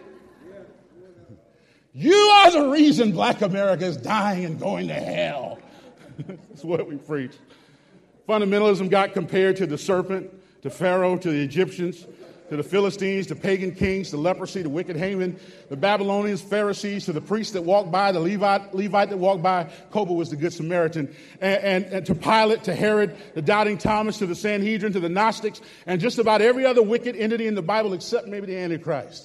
You are the reason Black America is dying and going to hell. That's what we preach. Fundamentalism got compared to the serpent, to Pharaoh, to the Egyptians, to the Philistines, to pagan kings, to leprosy, to wicked Haman, the Babylonians, Pharisees, to the priests that walked by, the Levite, Levite that walked by. COBA was the Good Samaritan. And, and, and to Pilate, to Herod, the doubting Thomas, to the Sanhedrin, to the Gnostics, and just about every other wicked entity in the Bible except maybe the Antichrist.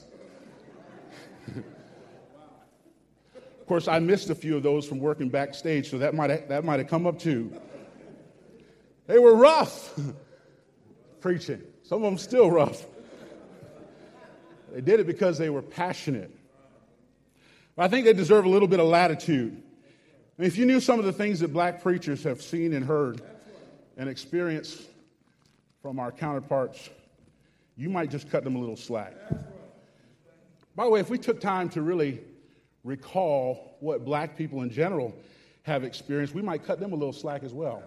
Of course, I missed a few of those from working backstage, so that might have, that might have come up too. They were rough preaching. Some of them still rough. They did it because they were passionate. But I think they deserve a little bit of latitude. I mean, if you knew some of the things that Black preachers have seen and heard and experienced from our counterparts, you might just cut them a little slack. By the way, if we took time to really recall what Black people in general have experienced, we might cut them a little slack as well.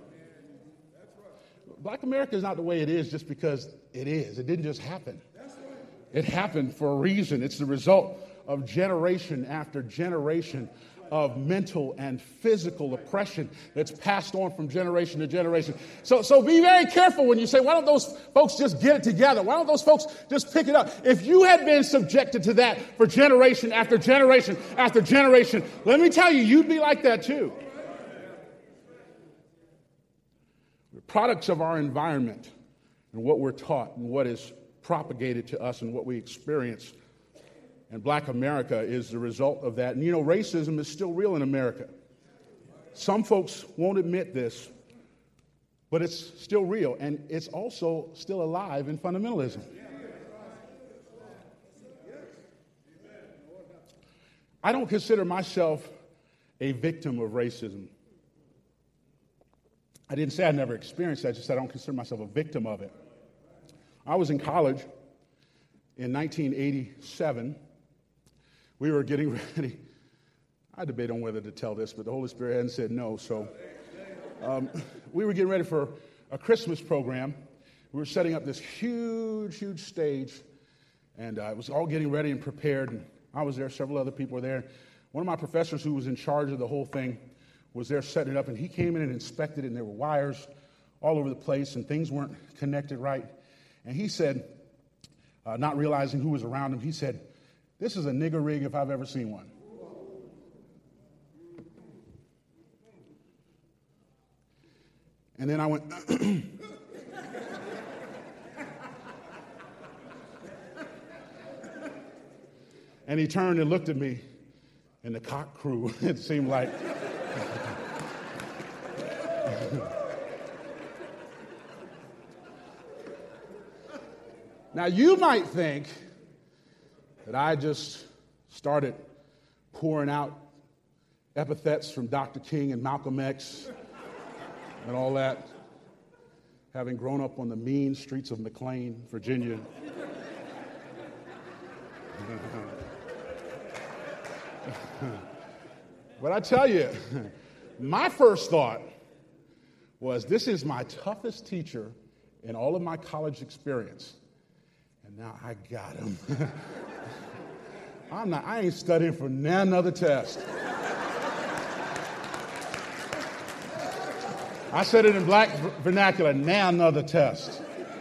Black America is not the way it is just because it is. It didn't just happen. It happened for a reason. It's the result of generation after generation of mental and physical oppression that's passed on from generation to generation. So, so be very careful when you say, why don't those folks just get it together? Why don't those folks just pick it up? If you had been subjected to that for generation after generation after generation, let me tell you, you'd be like that too. We're products of our environment and what we're taught and what is propagated to us and what we experience. And Black America is the result of that. And you know, racism is still real in America. Some folks won't admit this, but it's still real. And it's also still alive in fundamentalism. I don't consider myself a victim of racism. I didn't say I never experienced that, I just said I don't consider myself a victim of it. I was in college in nineteen eighty-seven. We were getting ready. I debate on whether to tell this, but the Holy Spirit hadn't said no. So um, we were getting ready for a Christmas program. We were setting up this huge, huge stage, and uh, it was all getting ready and prepared. And I was there. Several other people were there. One of my professors who was in charge of the whole thing was there setting it up, and he came in and inspected it, and there were wires all over the place, and things weren't connected right. And he said, uh, not realizing who was around him, he said, "This is a nigger rig if I've ever seen one." And then I went, and he turned and looked at me, and the cock crew, it seemed like. Now, you might think that I just started pouring out epithets from Doctor King and Malcolm X and all that, having grown up on the mean streets of McLean, Virginia. But I tell you, my first thought was, this is my toughest teacher in all of my college experience. And now I got him. I'm not, I ain't studying for none other test. I said it in black vernacular, now another test.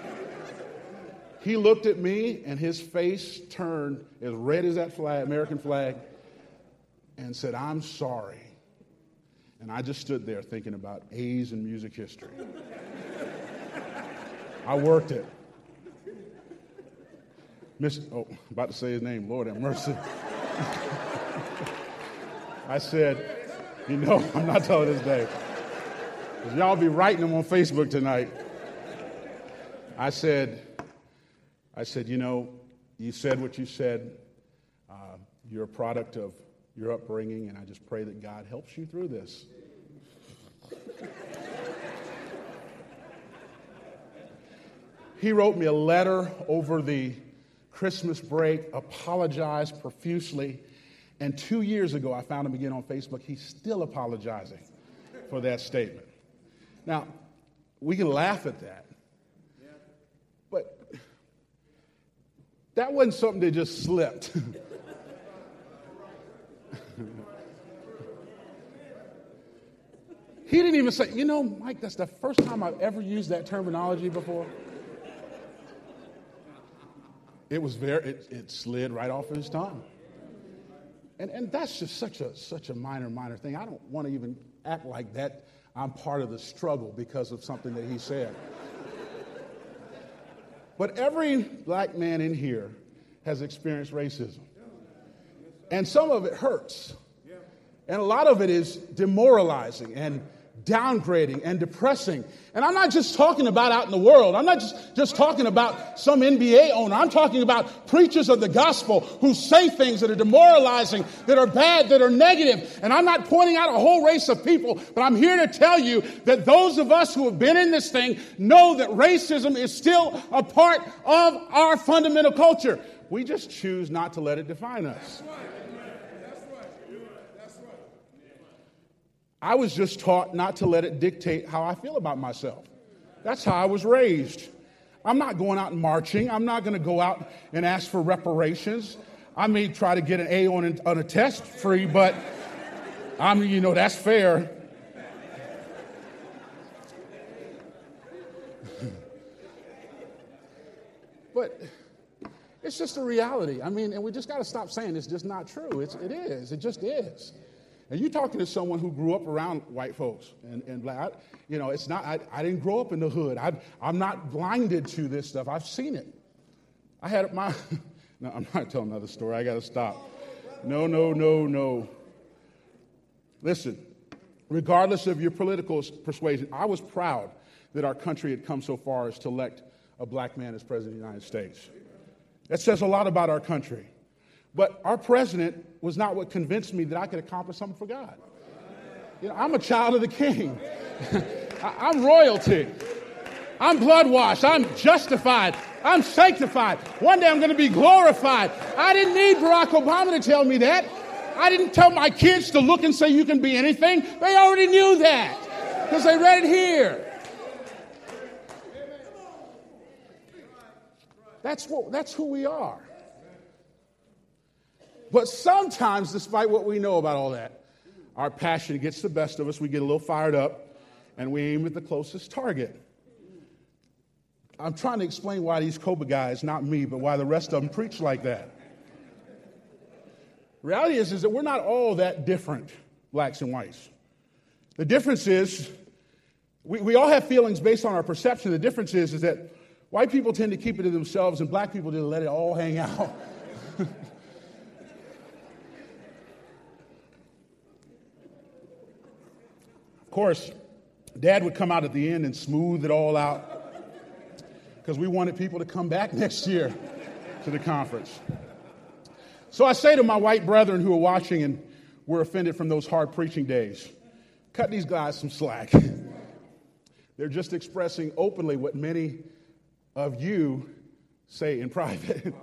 He looked at me and his face turned as red as that flag, American flag, and said, "I'm sorry." And I just stood there thinking about A's in music history. I worked it. Miss, oh, about to say his name, Lord have mercy. I said, you know, I'm not telling his name. Because y'all be writing him on Facebook tonight. I said, I said, you know, you said what you said. Uh, you're a product of your upbringing, and I just pray that God helps you through this. He wrote me a letter over the Christmas break, apologized profusely, and two years ago I found him again on Facebook. He's still apologizing for that statement. Now, we can laugh at that, but that wasn't something that just slipped. He didn't even say, you know, Mike, that's the first time I've ever used that terminology before. It was very, it, it slid right off of his tongue. And and that's just such a such a minor, minor thing. I don't want to even act like that I'm part of the struggle because of something that he said. But every black man in here has experienced racism. And some of it hurts. And a lot of it is demoralizing and downgrading and depressing. And I'm not just talking about out in the world. I'm not just, just talking about some N B A owner. I'm talking about preachers of the gospel who say things that are demoralizing, that are bad, that are negative. And I'm not pointing out a whole race of people, but I'm here to tell you that those of us who have been in this thing know that racism is still a part of our fundamental culture. We just choose not to let it define us. I was just taught not to let it dictate how I feel about myself. That's how I was raised. I'm not going out and marching. I'm not going to go out and ask for reparations. I may try to get an A on, on a test free, but I mean, you know, that's fair. But it's just a reality. I mean, and we just got to stop saying it's just not true. It's, it is. It just is. And you're talking to someone who grew up around white folks and, and black. I, you know, it's not, I, I didn't grow up in the hood. I, I'm not blinded to this stuff. I've seen it. I had my, no, I'm not telling another story. I got to stop. No, no, no, no. Listen, regardless of your political persuasion, I was proud that our country had come so far as to elect a black man as president of the United States. That says a lot about our country. But our president was not what convinced me that I could accomplish something for God. You know, I'm a child of the King. I'm royalty. I'm blood washed. I'm justified. I'm sanctified. One day I'm going to be glorified. I didn't need Barack Obama to tell me that. I didn't tell my kids to look and say you can be anything. They already knew that because they read it here. That's what, that's who we are. But sometimes, despite what we know about all that, our passion gets the best of us. We get a little fired up, and we aim at the closest target. I'm trying to explain why these Coba guys, not me, but why the rest of them preach like that. The reality is, is that we're not all that different, blacks and whites. The difference is, we, we all have feelings based on our perception. The difference is, is that white people tend to keep it to themselves, and black people tend to let it all hang out. Of course, Dad would come out at the end and smooth it all out because we wanted people to come back next year to the conference. So I say to my white brethren who are watching and were offended from those hard preaching days, cut these guys some slack. They're just expressing openly what many of you say in private.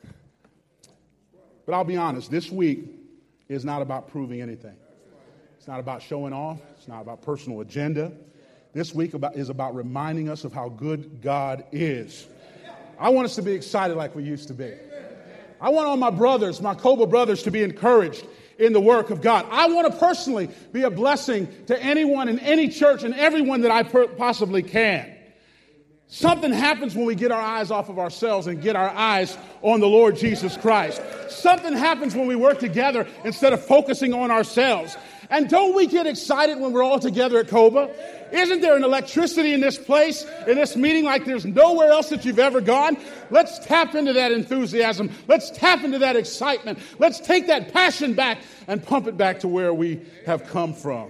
But I'll be honest, this week is not about proving anything. It's not about showing off. It's not about personal agenda. This week about, is about reminding us of how good God is. I want us to be excited like we used to be. I want all my brothers, my Coba brothers, to be encouraged in the work of God. I want to personally be a blessing to anyone in any church and everyone that I per- possibly can. Something happens when we get our eyes off of ourselves and get our eyes on the Lord Jesus Christ. Something happens when we work together instead of focusing on ourselves. And don't we get excited when we're all together at Coba? Isn't there an electricity in this place, in this meeting, like there's nowhere else that you've ever gone? Let's tap into that enthusiasm. Let's tap into that excitement. Let's take that passion back and pump it back to where we have come from.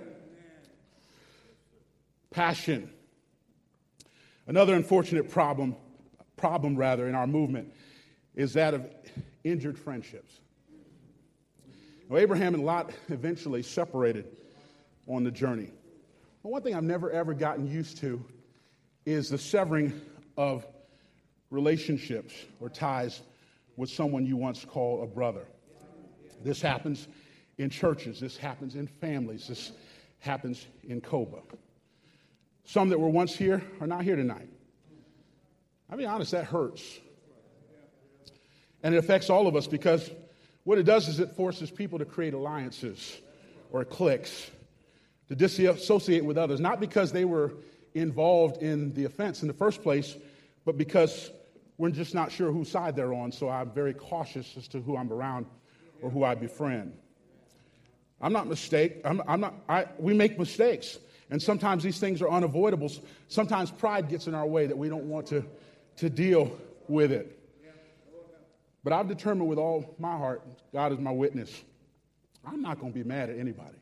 Passion. Another unfortunate problem, problem rather, in our movement is that of injured friendships. Now, Abraham and Lot eventually separated on the journey. But one thing I've never, ever gotten used to is the severing of relationships or ties with someone you once called a brother. This happens in churches. This happens in families. This happens in Coba. Some that were once here are not here tonight. I'll be honest, that hurts. And it affects all of us because what it does is it forces people to create alliances or cliques, to disassociate with others, not because they were involved in the offense in the first place, but because we're just not sure whose side they're on, so I'm very cautious as to who I'm around or who I befriend. I'm not mistake. I'm, I'm not. I, we make mistakes. And sometimes these things are unavoidable. Sometimes pride gets in our way that we don't want to, to deal with it. But I've determined with all my heart, God is my witness, I'm not going to be mad at anybody.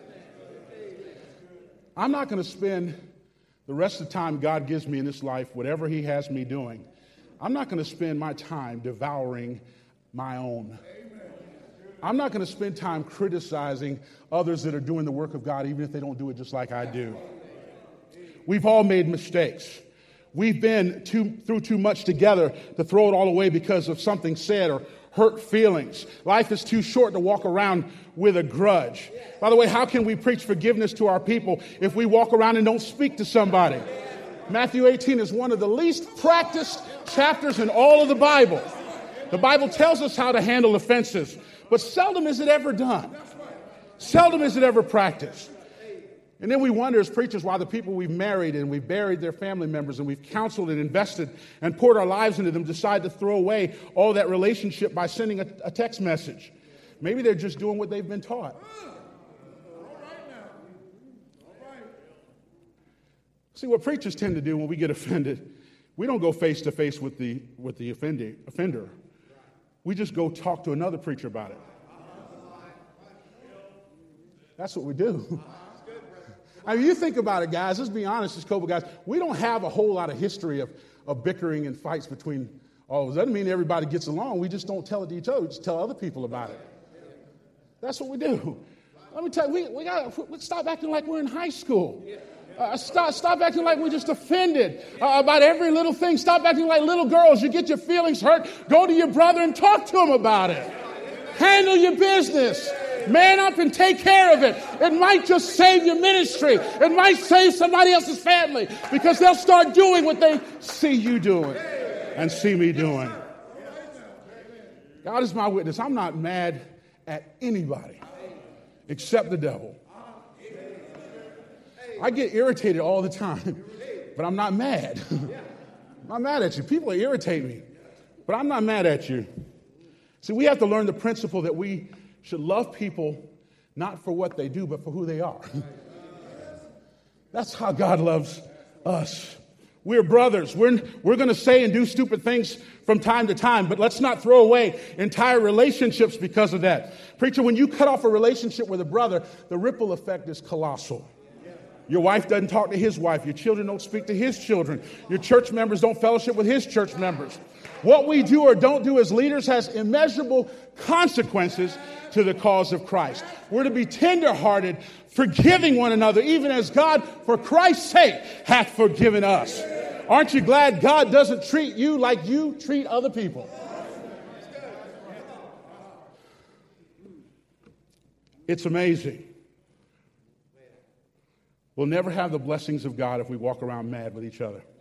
I'm not going to spend the rest of the time God gives me in this life, whatever he has me doing, I'm not going to spend my time devouring my own. I'm not going to spend time criticizing others that are doing the work of God, even if they don't do it just like I do. We've all made mistakes. We've been too, through too much together to throw it all away because of something said or hurt feelings. Life is too short to walk around with a grudge. By the way, how can we preach forgiveness to our people if we walk around and don't speak to somebody? Matthew eighteen is one of the least practiced chapters in all of the Bible. The Bible tells us how to handle offenses, but seldom is it ever done. Seldom is it ever practiced. And then we wonder as preachers why the people we've married and we've buried their family members and we've counseled and invested and poured our lives into them decide to throw away all that relationship by sending a, a text message. Maybe they're just doing what they've been taught. See, what preachers tend to do when we get offended, We don't go face to face with the with the offender. offender. We just go talk to another preacher about it. That's what we do. I mean, you think about it, guys. Let's be honest, as Cobra guys. We don't have a whole lot of history of, of bickering and fights between all of us. That doesn't mean everybody gets along. We just don't tell it to each other. We just tell other people about it. That's what we do. Let me tell you, we, we got to stop acting like we're in high school. Uh, stop, stop acting like we're just offended uh, about every little thing. Stop acting like little girls. You get your feelings hurt. Go to your brother and talk to him about it. Handle your business. Man up and take care of it. It might just save your ministry. It might save somebody else's family because they'll start doing what they see you doing and see me doing. God is my witness. I'm not mad at anybody except the devil. I get irritated all the time, but I'm not mad. I'm not mad at you. People irritate me, but I'm not mad at you. See, we have to learn the principle that we should love people not for what they do, but for who they are. That's how God loves us. We're brothers. We're, we're going to say and do stupid things from time to time, but let's not throw away entire relationships because of that. Preacher, when you cut off a relationship with a brother, the ripple effect is colossal. Your wife doesn't talk to his wife. Your children don't speak to his children. Your church members don't fellowship with his church members. What we do or don't do as leaders has immeasurable consequences to the cause of Christ. We're to be tenderhearted, forgiving one another, even as God, for Christ's sake, hath forgiven us. Aren't you glad God doesn't treat you like you treat other people? It's amazing. We'll never have the blessings of God if we walk around mad with each other.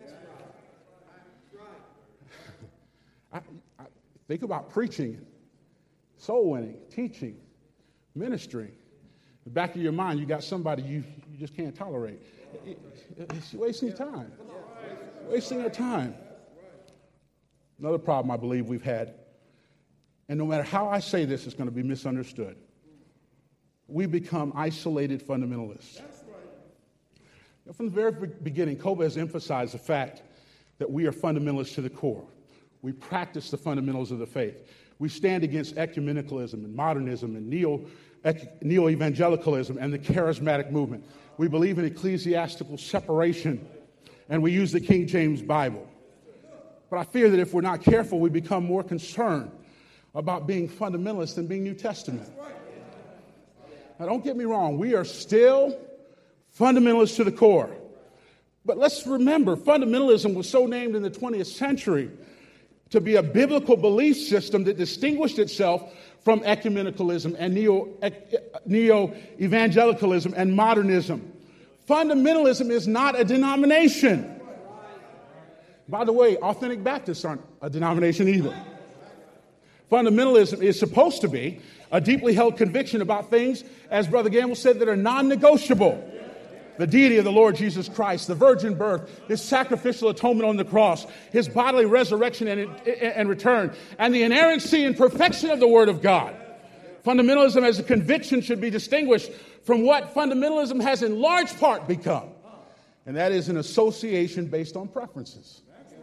I, I think about preaching, soul winning, teaching, ministering. In the back of your mind, you got somebody you, you just can't tolerate. It, it, it's wasting your time. Wasting your time. Another problem I believe we've had, and no matter how I say this, it's going to be misunderstood. We become isolated fundamentalists. From the very beginning, Koba has emphasized the fact that we are fundamentalists to the core. We practice the fundamentals of the faith. We stand against ecumenicalism and modernism and neo, neo-evangelicalism and the charismatic movement. We believe in ecclesiastical separation, and we use the King James Bible. But I fear that if we're not careful, we become more concerned about being fundamentalist than being New Testament. Now, don't get me wrong. We are still fundamentalists to the core. But let's remember, fundamentalism was so named in the twentieth century to be a biblical belief system that distinguished itself from ecumenicalism and neo, neo-evangelicalism and modernism. Fundamentalism is not a denomination. By the way, authentic Baptists aren't a denomination either. Fundamentalism is supposed to be a deeply held conviction about things, as Brother Gamble said, that are non-negotiable. The deity of the Lord Jesus Christ, the virgin birth, his sacrificial atonement on the cross, his bodily resurrection and, and return, and the inerrancy and perfection of the Word of God. Fundamentalism as a conviction should be distinguished from what fundamentalism has in large part become, and that is an association based on preferences.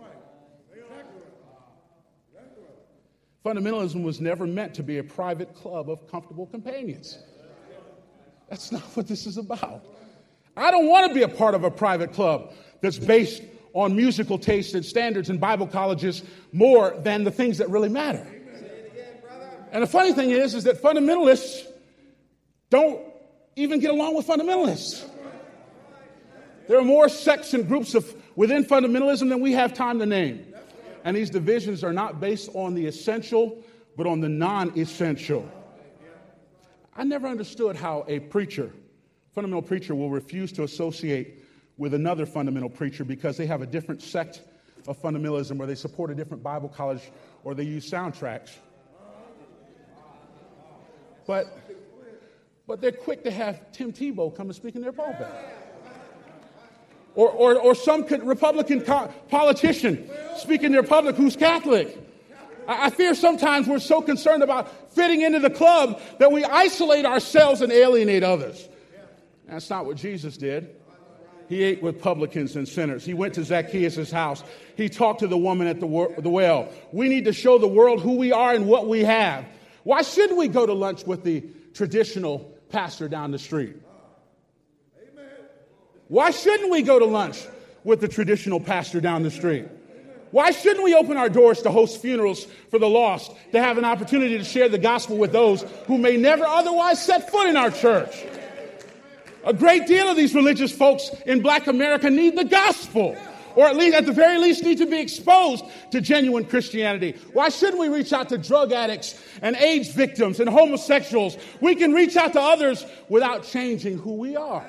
Fundamentalism was never meant to be a private club of comfortable companions. That's not what this is about. I don't want to be a part of a private club that's based on musical tastes and standards in Bible colleges more than the things that really matter. And the funny thing is, is that fundamentalists don't even get along with fundamentalists. There are more sects and groups of within fundamentalism than we have time to name. And these divisions are not based on the essential, but on the non-essential. I never understood how a preacher fundamental preacher will refuse to associate with another fundamental preacher because they have a different sect of fundamentalism, or they support a different Bible college, or they use soundtracks. But, but they're quick to have Tim Tebow come and speak in their pulpit. Or, or, or some Republican co- politician speak in their public who's Catholic. I, I fear sometimes we're so concerned about fitting into the club that we isolate ourselves and alienate others. That's not what Jesus did. He ate with publicans and sinners. He went to Zacchaeus' house. He talked to the woman at the, wor- the well. We need to show the world who we are and what we have. Why shouldn't we go to lunch with the traditional pastor down the street? Why shouldn't we go to lunch with the traditional pastor down the street? Why shouldn't we open our doors to host funerals for the lost, to have an opportunity to share the gospel with those who may never otherwise set foot in our church? A great deal of these religious folks in Black America need the gospel, or at least, at the very least, need to be exposed to genuine Christianity. Why shouldn't we reach out to drug addicts and AIDS victims and homosexuals? We can reach out to others without changing who we are.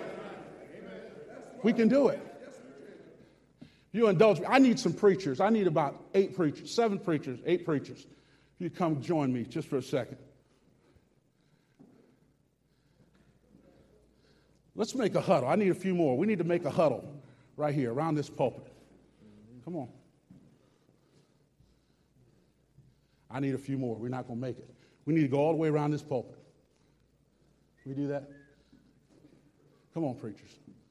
We can do it. You indulge me. I need some preachers. I need about eight preachers, seven preachers, eight preachers. You come join me just for a second. Let's make a huddle. I need a few more. We need to make a huddle right here around this pulpit. Come on. I need a few more. We're not going to make it. We need to go all the way around this pulpit. Can we do that? Come on, preachers.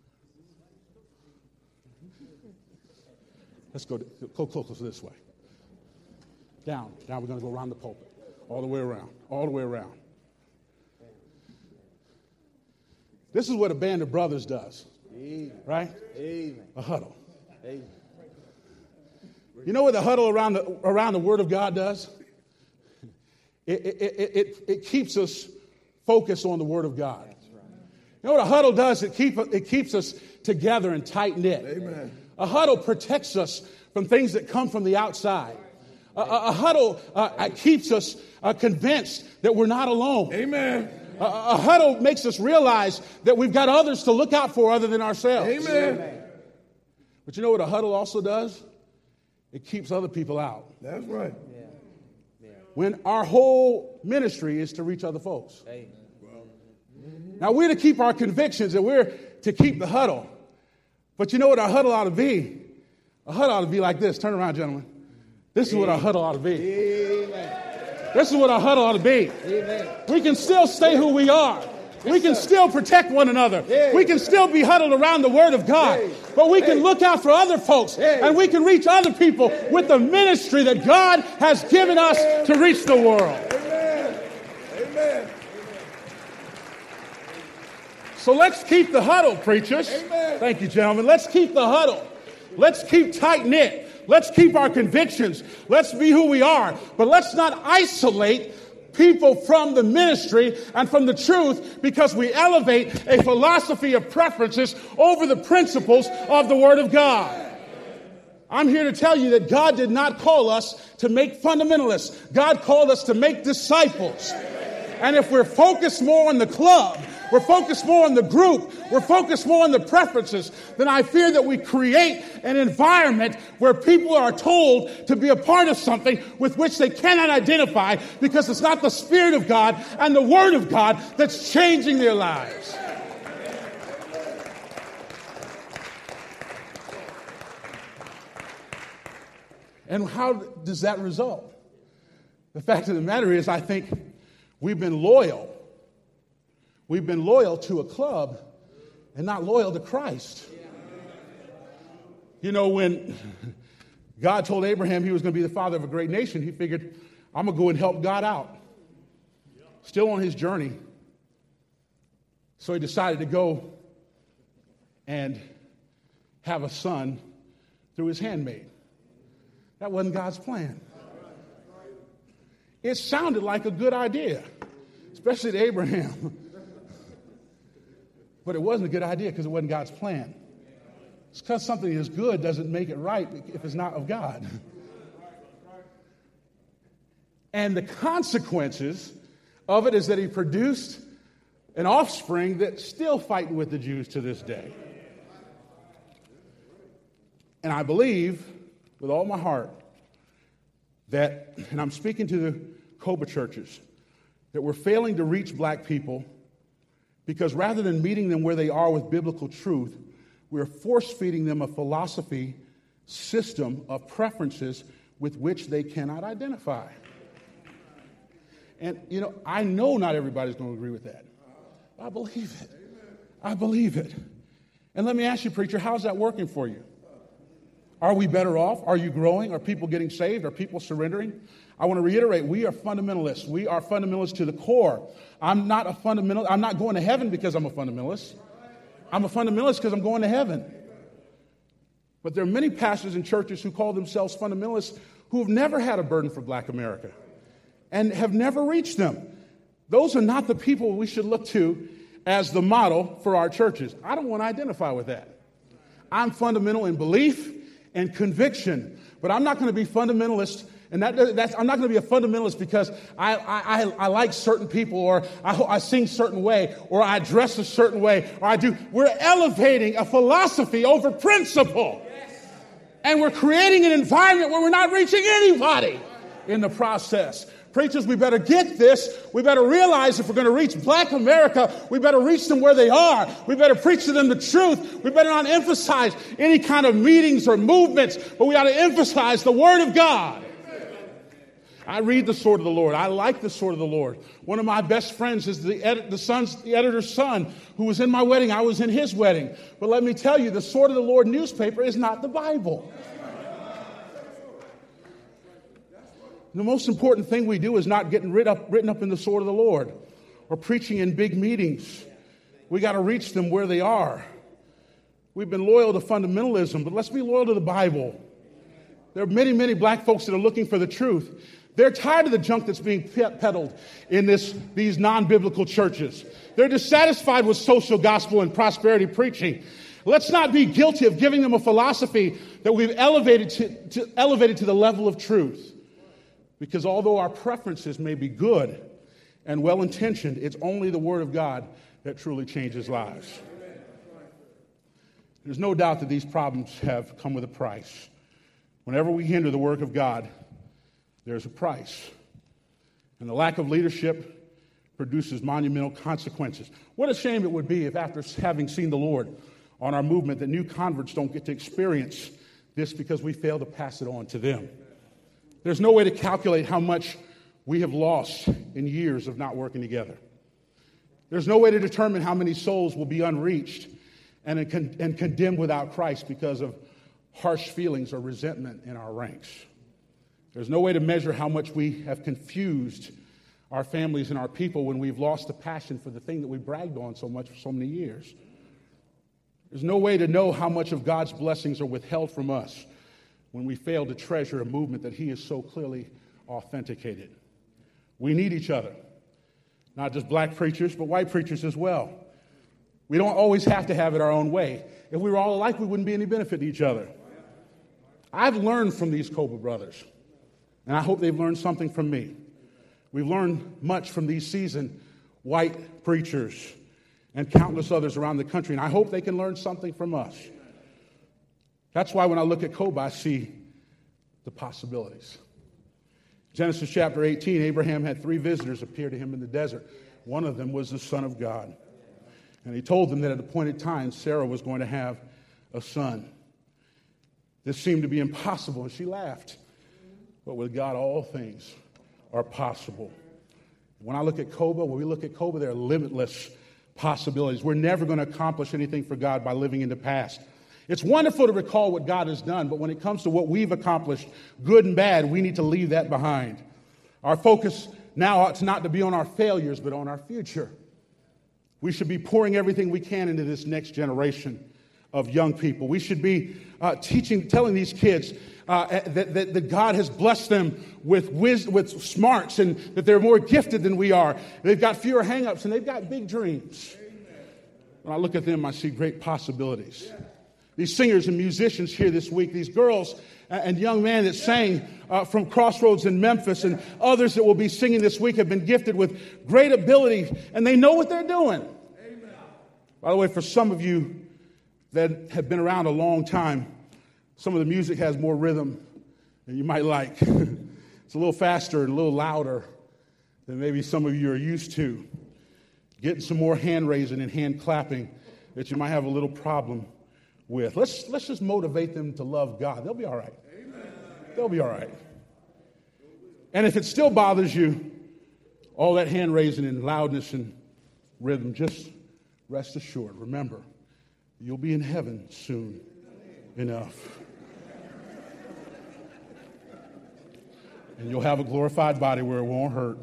Let's go, go closer this way. Down. Now we're going to go around the pulpit. All the way around. All the way around. This is what a band of brothers does. Amen. Right? Amen. A huddle. Amen. You know what the huddle around the, around the Word of God does? It, it, it, it, it keeps us focused on the Word of God. That's right. You know what a huddle does? It, keep, it keeps us together and tight-knit. Amen. A huddle protects us from things that come from the outside. A, a, a huddle uh, keeps us uh, convinced that we're not alone. Amen. A, a huddle makes us realize that we've got others to look out for other than ourselves. Amen. But you know what a huddle also does? It keeps other people out. That's right. Yeah. Yeah. When our whole ministry is to reach other folks. Amen. Now we're to keep our convictions and we're to keep the huddle. But you know what a huddle ought to be? A huddle ought to be like this. Turn around, gentlemen. This is what a huddle ought to be. Amen. This is what a huddle ought to be. Amen. We can still stay who we are. We can still protect one another. We can still be huddled around the Word of God. But we can look out for other folks. And we can reach other people with the ministry that God has given us to reach the world. Amen. Amen. So let's keep the huddle, preachers. Amen. Thank you, gentlemen. Let's keep the huddle. Let's keep tight-knit. Let's keep our convictions. Let's be who we are. But let's not isolate people from the ministry and from the truth because we elevate a philosophy of preferences over the principles of the Word of God. I'm here to tell you that God did not call us to make fundamentalists. God called us to make disciples. And if we're focused more on the club, we're focused more on the group, we're focused more on the preferences, then I fear that we create an environment where people are told to be a part of something with which they cannot identify because it's not the Spirit of God and the Word of God that's changing their lives. And how does that result? The fact of the matter is, I think we've been loyal. We've been loyal to a club and not loyal to Christ. You know, when God told Abraham he was going to be the father of a great nation, he figured, I'm going to go and help God out. Still on his journey. So he decided to go and have a son through his handmaid. That wasn't God's plan. It sounded like a good idea, especially to Abraham. But it wasn't a good idea because it wasn't God's plan. It's because something is good doesn't make it right if it's not of God. And the consequences of it is that he produced an offspring that's still fighting with the Jews to this day. And I believe with all my heart that, and I'm speaking to the Coba churches, that we're failing to reach black people because rather than meeting them where they are with biblical truth, we're force-feeding them a philosophy system of preferences with which they cannot identify. And, you know, I know not everybody's going to agree with that. I believe it. I believe it. And let me ask you, preacher, how's that working for you? Are we better off? Are you growing? Are people getting saved? Are people surrendering? I want to reiterate, we are fundamentalists. We are fundamentalists to the core. I'm not a fundamental. I'm not going to heaven because I'm a fundamentalist. I'm a fundamentalist because I'm going to heaven. But there are many pastors and churches who call themselves fundamentalists who have never had a burden for Black America and have never reached them. Those are not the people we should look to as the model for our churches. I don't want to identify with that. I'm fundamental in belief and conviction, but I'm not going to be fundamentalist. And that, that's, I'm not going to be a fundamentalist because I, I, I like certain people, or I, I sing a certain way, or I dress a certain way, or I do. We're elevating a philosophy over principle. Yes. And we're creating an environment where we're not reaching anybody in the process. Preachers, we better get this. We better realize if we're going to reach Black America, we better reach them where they are. We better preach to them the truth. We better not emphasize any kind of meetings or movements, but we ought to emphasize the Word of God. I read the Sword of the Lord. I like the Sword of the Lord. One of my best friends is the, edit, the, son's, the editor's son who was in my wedding. I was in his wedding. But let me tell you, the Sword of the Lord newspaper is not the Bible. The most important thing we do is not getting rid up, written up in the Sword of the Lord or preaching in big meetings. We got to reach them where they are. We've been loyal to fundamentalism, but let's be loyal to the Bible. There are many, many Black folks that are looking for the truth. They're tired of the junk that's being peddled in this, these non-biblical churches. They're dissatisfied with social gospel and prosperity preaching. Let's not be guilty of giving them a philosophy that we've elevated to, to, elevated to the level of truth. Because although our preferences may be good and well-intentioned, it's only the Word of God that truly changes lives. There's no doubt that these problems have come with a price. Whenever we hinder the work of God, there's a price. And the lack of leadership produces monumental consequences. What a shame it would be if, after having seen the Lord on our movement, that new converts don't get to experience this because we fail to pass it on to them. There's no way to calculate how much we have lost in years of not working together. There's no way to determine how many souls will be unreached and, and condemned without Christ because of harsh feelings or resentment in our ranks. There's no way to measure how much we have confused our families and our people when we've lost the passion for the thing that we bragged on so much for so many years. There's no way to know how much of God's blessings are withheld from us when we fail to treasure a movement that He has so clearly authenticated. We need each other, not just Black preachers, but white preachers as well. We don't always have to have it our own way. If we were all alike, we wouldn't be any benefit to each other. I've learned from these Coba brothers, and I hope they've learned something from me. We've learned much from these seasoned white preachers and countless others around the country, and I hope they can learn something from us. That's why when I look at Coba, I see the possibilities. Genesis chapter eighteen, Abraham had three visitors appear to him in the desert. One of them was the Son of God. And he told them that at appointed time, Sarah was going to have a son. This seemed to be impossible, and she laughed. But with God, all things are possible. When I look at Coba, when we look at Coba, there are limitless possibilities. We're never going to accomplish anything for God by living in the past. It's wonderful to recall what God has done, but when it comes to what we've accomplished, good and bad, we need to leave that behind. Our focus now ought to not to be on our failures, but on our future. We should be pouring everything we can into this next generation of young people. We should be uh, teaching, telling these kids uh, that, that, that God has blessed them with wis- with smarts and that they're more gifted than we are. They've got fewer hang-ups and they've got big dreams. When I look at them, I see great possibilities. These singers and musicians here this week, these girls and young men that sang uh, from Crossroads in Memphis and others that will be singing this week have been gifted with great ability, and they know what they're doing. Amen. By the way, for some of you that have been around a long time, some of the music has more rhythm than you might like. It's a little faster and a little louder than maybe some of you are used to. Getting some more hand raising and hand clapping that you might have a little problem with. Let's let's just motivate them to love God. They'll be all right. Amen. They'll be all right. And if it still bothers you, all that hand raising and loudness and rhythm, just rest assured. Remember, You'll be in heaven soon enough. And you'll have a glorified body where it won't hurt.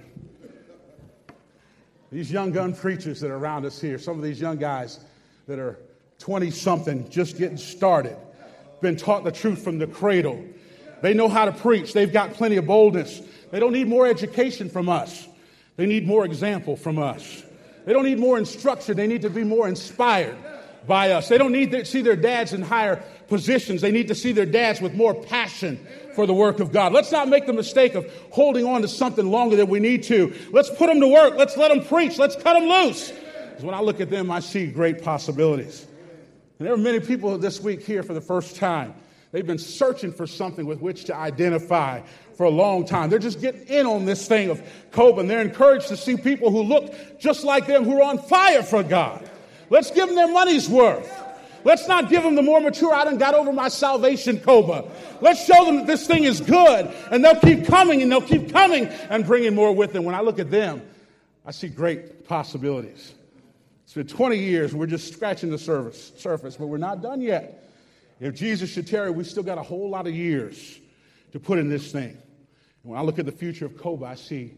These young gun preachers that are around us here, some of these young guys that are twenty-something, just getting started, been taught the truth from the cradle. They know how to preach. They've got plenty of boldness. They don't need more education from us. They need more example from us. They don't need more instruction. They need to be more inspired by us. They don't need to see their dads in higher positions. They need to see their dads with more passion for the work of God. Let's not make the mistake of holding on to something longer than we need to. Let's put them to work. Let's let them preach. Let's cut them loose. Because when I look at them, I see great possibilities. And there are many people this week here for the first time. They've been searching for something with which to identify for a long time. They're just getting in on this thing of Coben. They're encouraged to see people who look just like them, who are on fire for God. Let's give them their money's worth. Let's not give them the more mature, I done got over my salvation Coba. Let's show them that this thing is good, and they'll keep coming, and they'll keep coming and bringing more with them. When I look at them, I see great possibilities. It's been twenty years, we're just scratching the surface, surface, but we're not done yet. If Jesus should tarry, we still got a whole lot of years to put in this thing. And when I look at the future of Coba, I see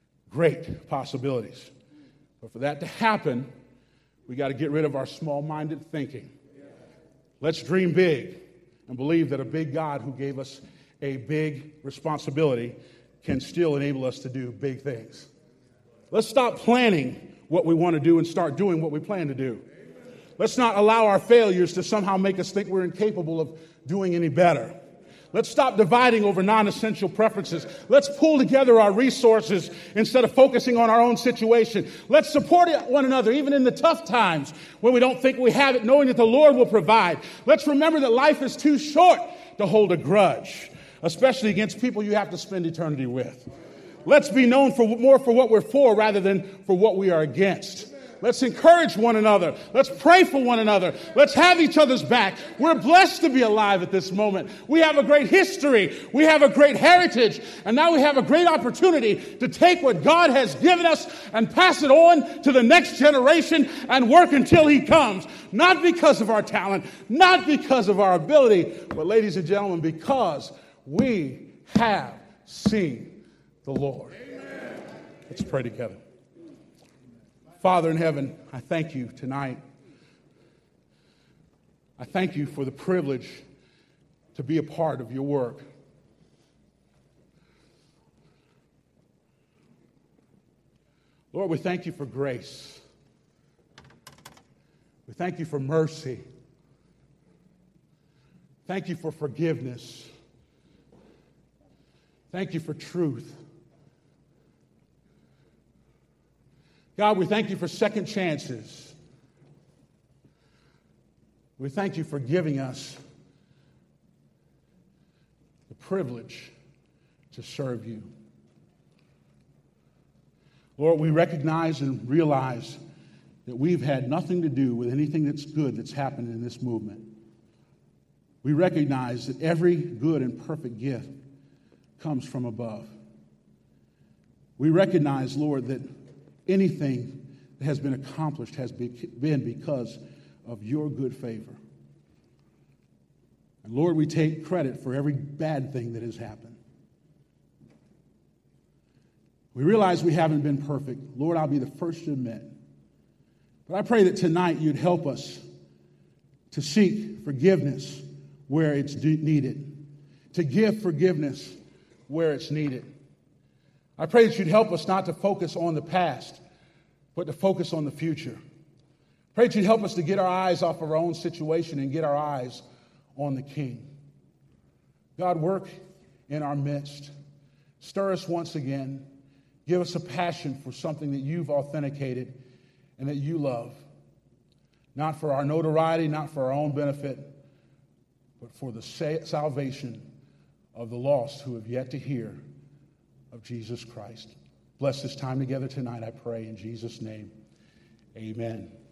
great possibilities. But for that to happen, we got to get rid of our small-minded thinking. Let's dream big and believe that a big God who gave us a big responsibility can still enable us to do big things. Let's stop planning what we want to do and start doing what we plan to do. Let's not allow our failures to somehow make us think we're incapable of doing any better. Let's stop dividing over non-essential preferences. Let's pull together our resources instead of focusing on our own situation. Let's support one another, even in the tough times when we don't think we have it, knowing that the Lord will provide. Let's remember that life is too short to hold a grudge, especially against people you have to spend eternity with. Let's be known for more for what we're for rather than for what we are against. Let's encourage one another. Let's pray for one another. Let's have each other's back. We're blessed to be alive at this moment. We have a great history. We have a great heritage. And now we have a great opportunity to take what God has given us and pass it on to the next generation and work until He comes. Not because of our talent, not because of our ability, but ladies and gentlemen, because we have seen the Lord. Amen. Let's pray together. Father in heaven, I thank you tonight. I thank you for the privilege to be a part of your work. Lord, we thank you for grace. We thank you for mercy. Thank you for forgiveness. Thank you for truth. God, we thank you for second chances. We thank you for giving us the privilege to serve you. Lord, we recognize and realize that we've had nothing to do with anything that's good that's happened in this movement. We recognize that every good and perfect gift comes from above. We recognize, Lord, that anything that has been accomplished has been because of your good favor. And Lord, we take credit for every bad thing that has happened. We realize we haven't been perfect. Lord, I'll be the first to admit. But I pray that tonight you'd help us to seek forgiveness where it's needed, to give forgiveness where it's needed. I pray that you'd help us not to focus on the past, but to focus on the future. Pray that you'd help us to get our eyes off of our own situation and get our eyes on the King. God, work in our midst. Stir us once again. Give us a passion for something that you've authenticated and that you love. Not for our notoriety, not for our own benefit, but for the salvation of the lost who have yet to hear of Jesus Christ. Bless this time together tonight, I pray, in Jesus' name. Amen.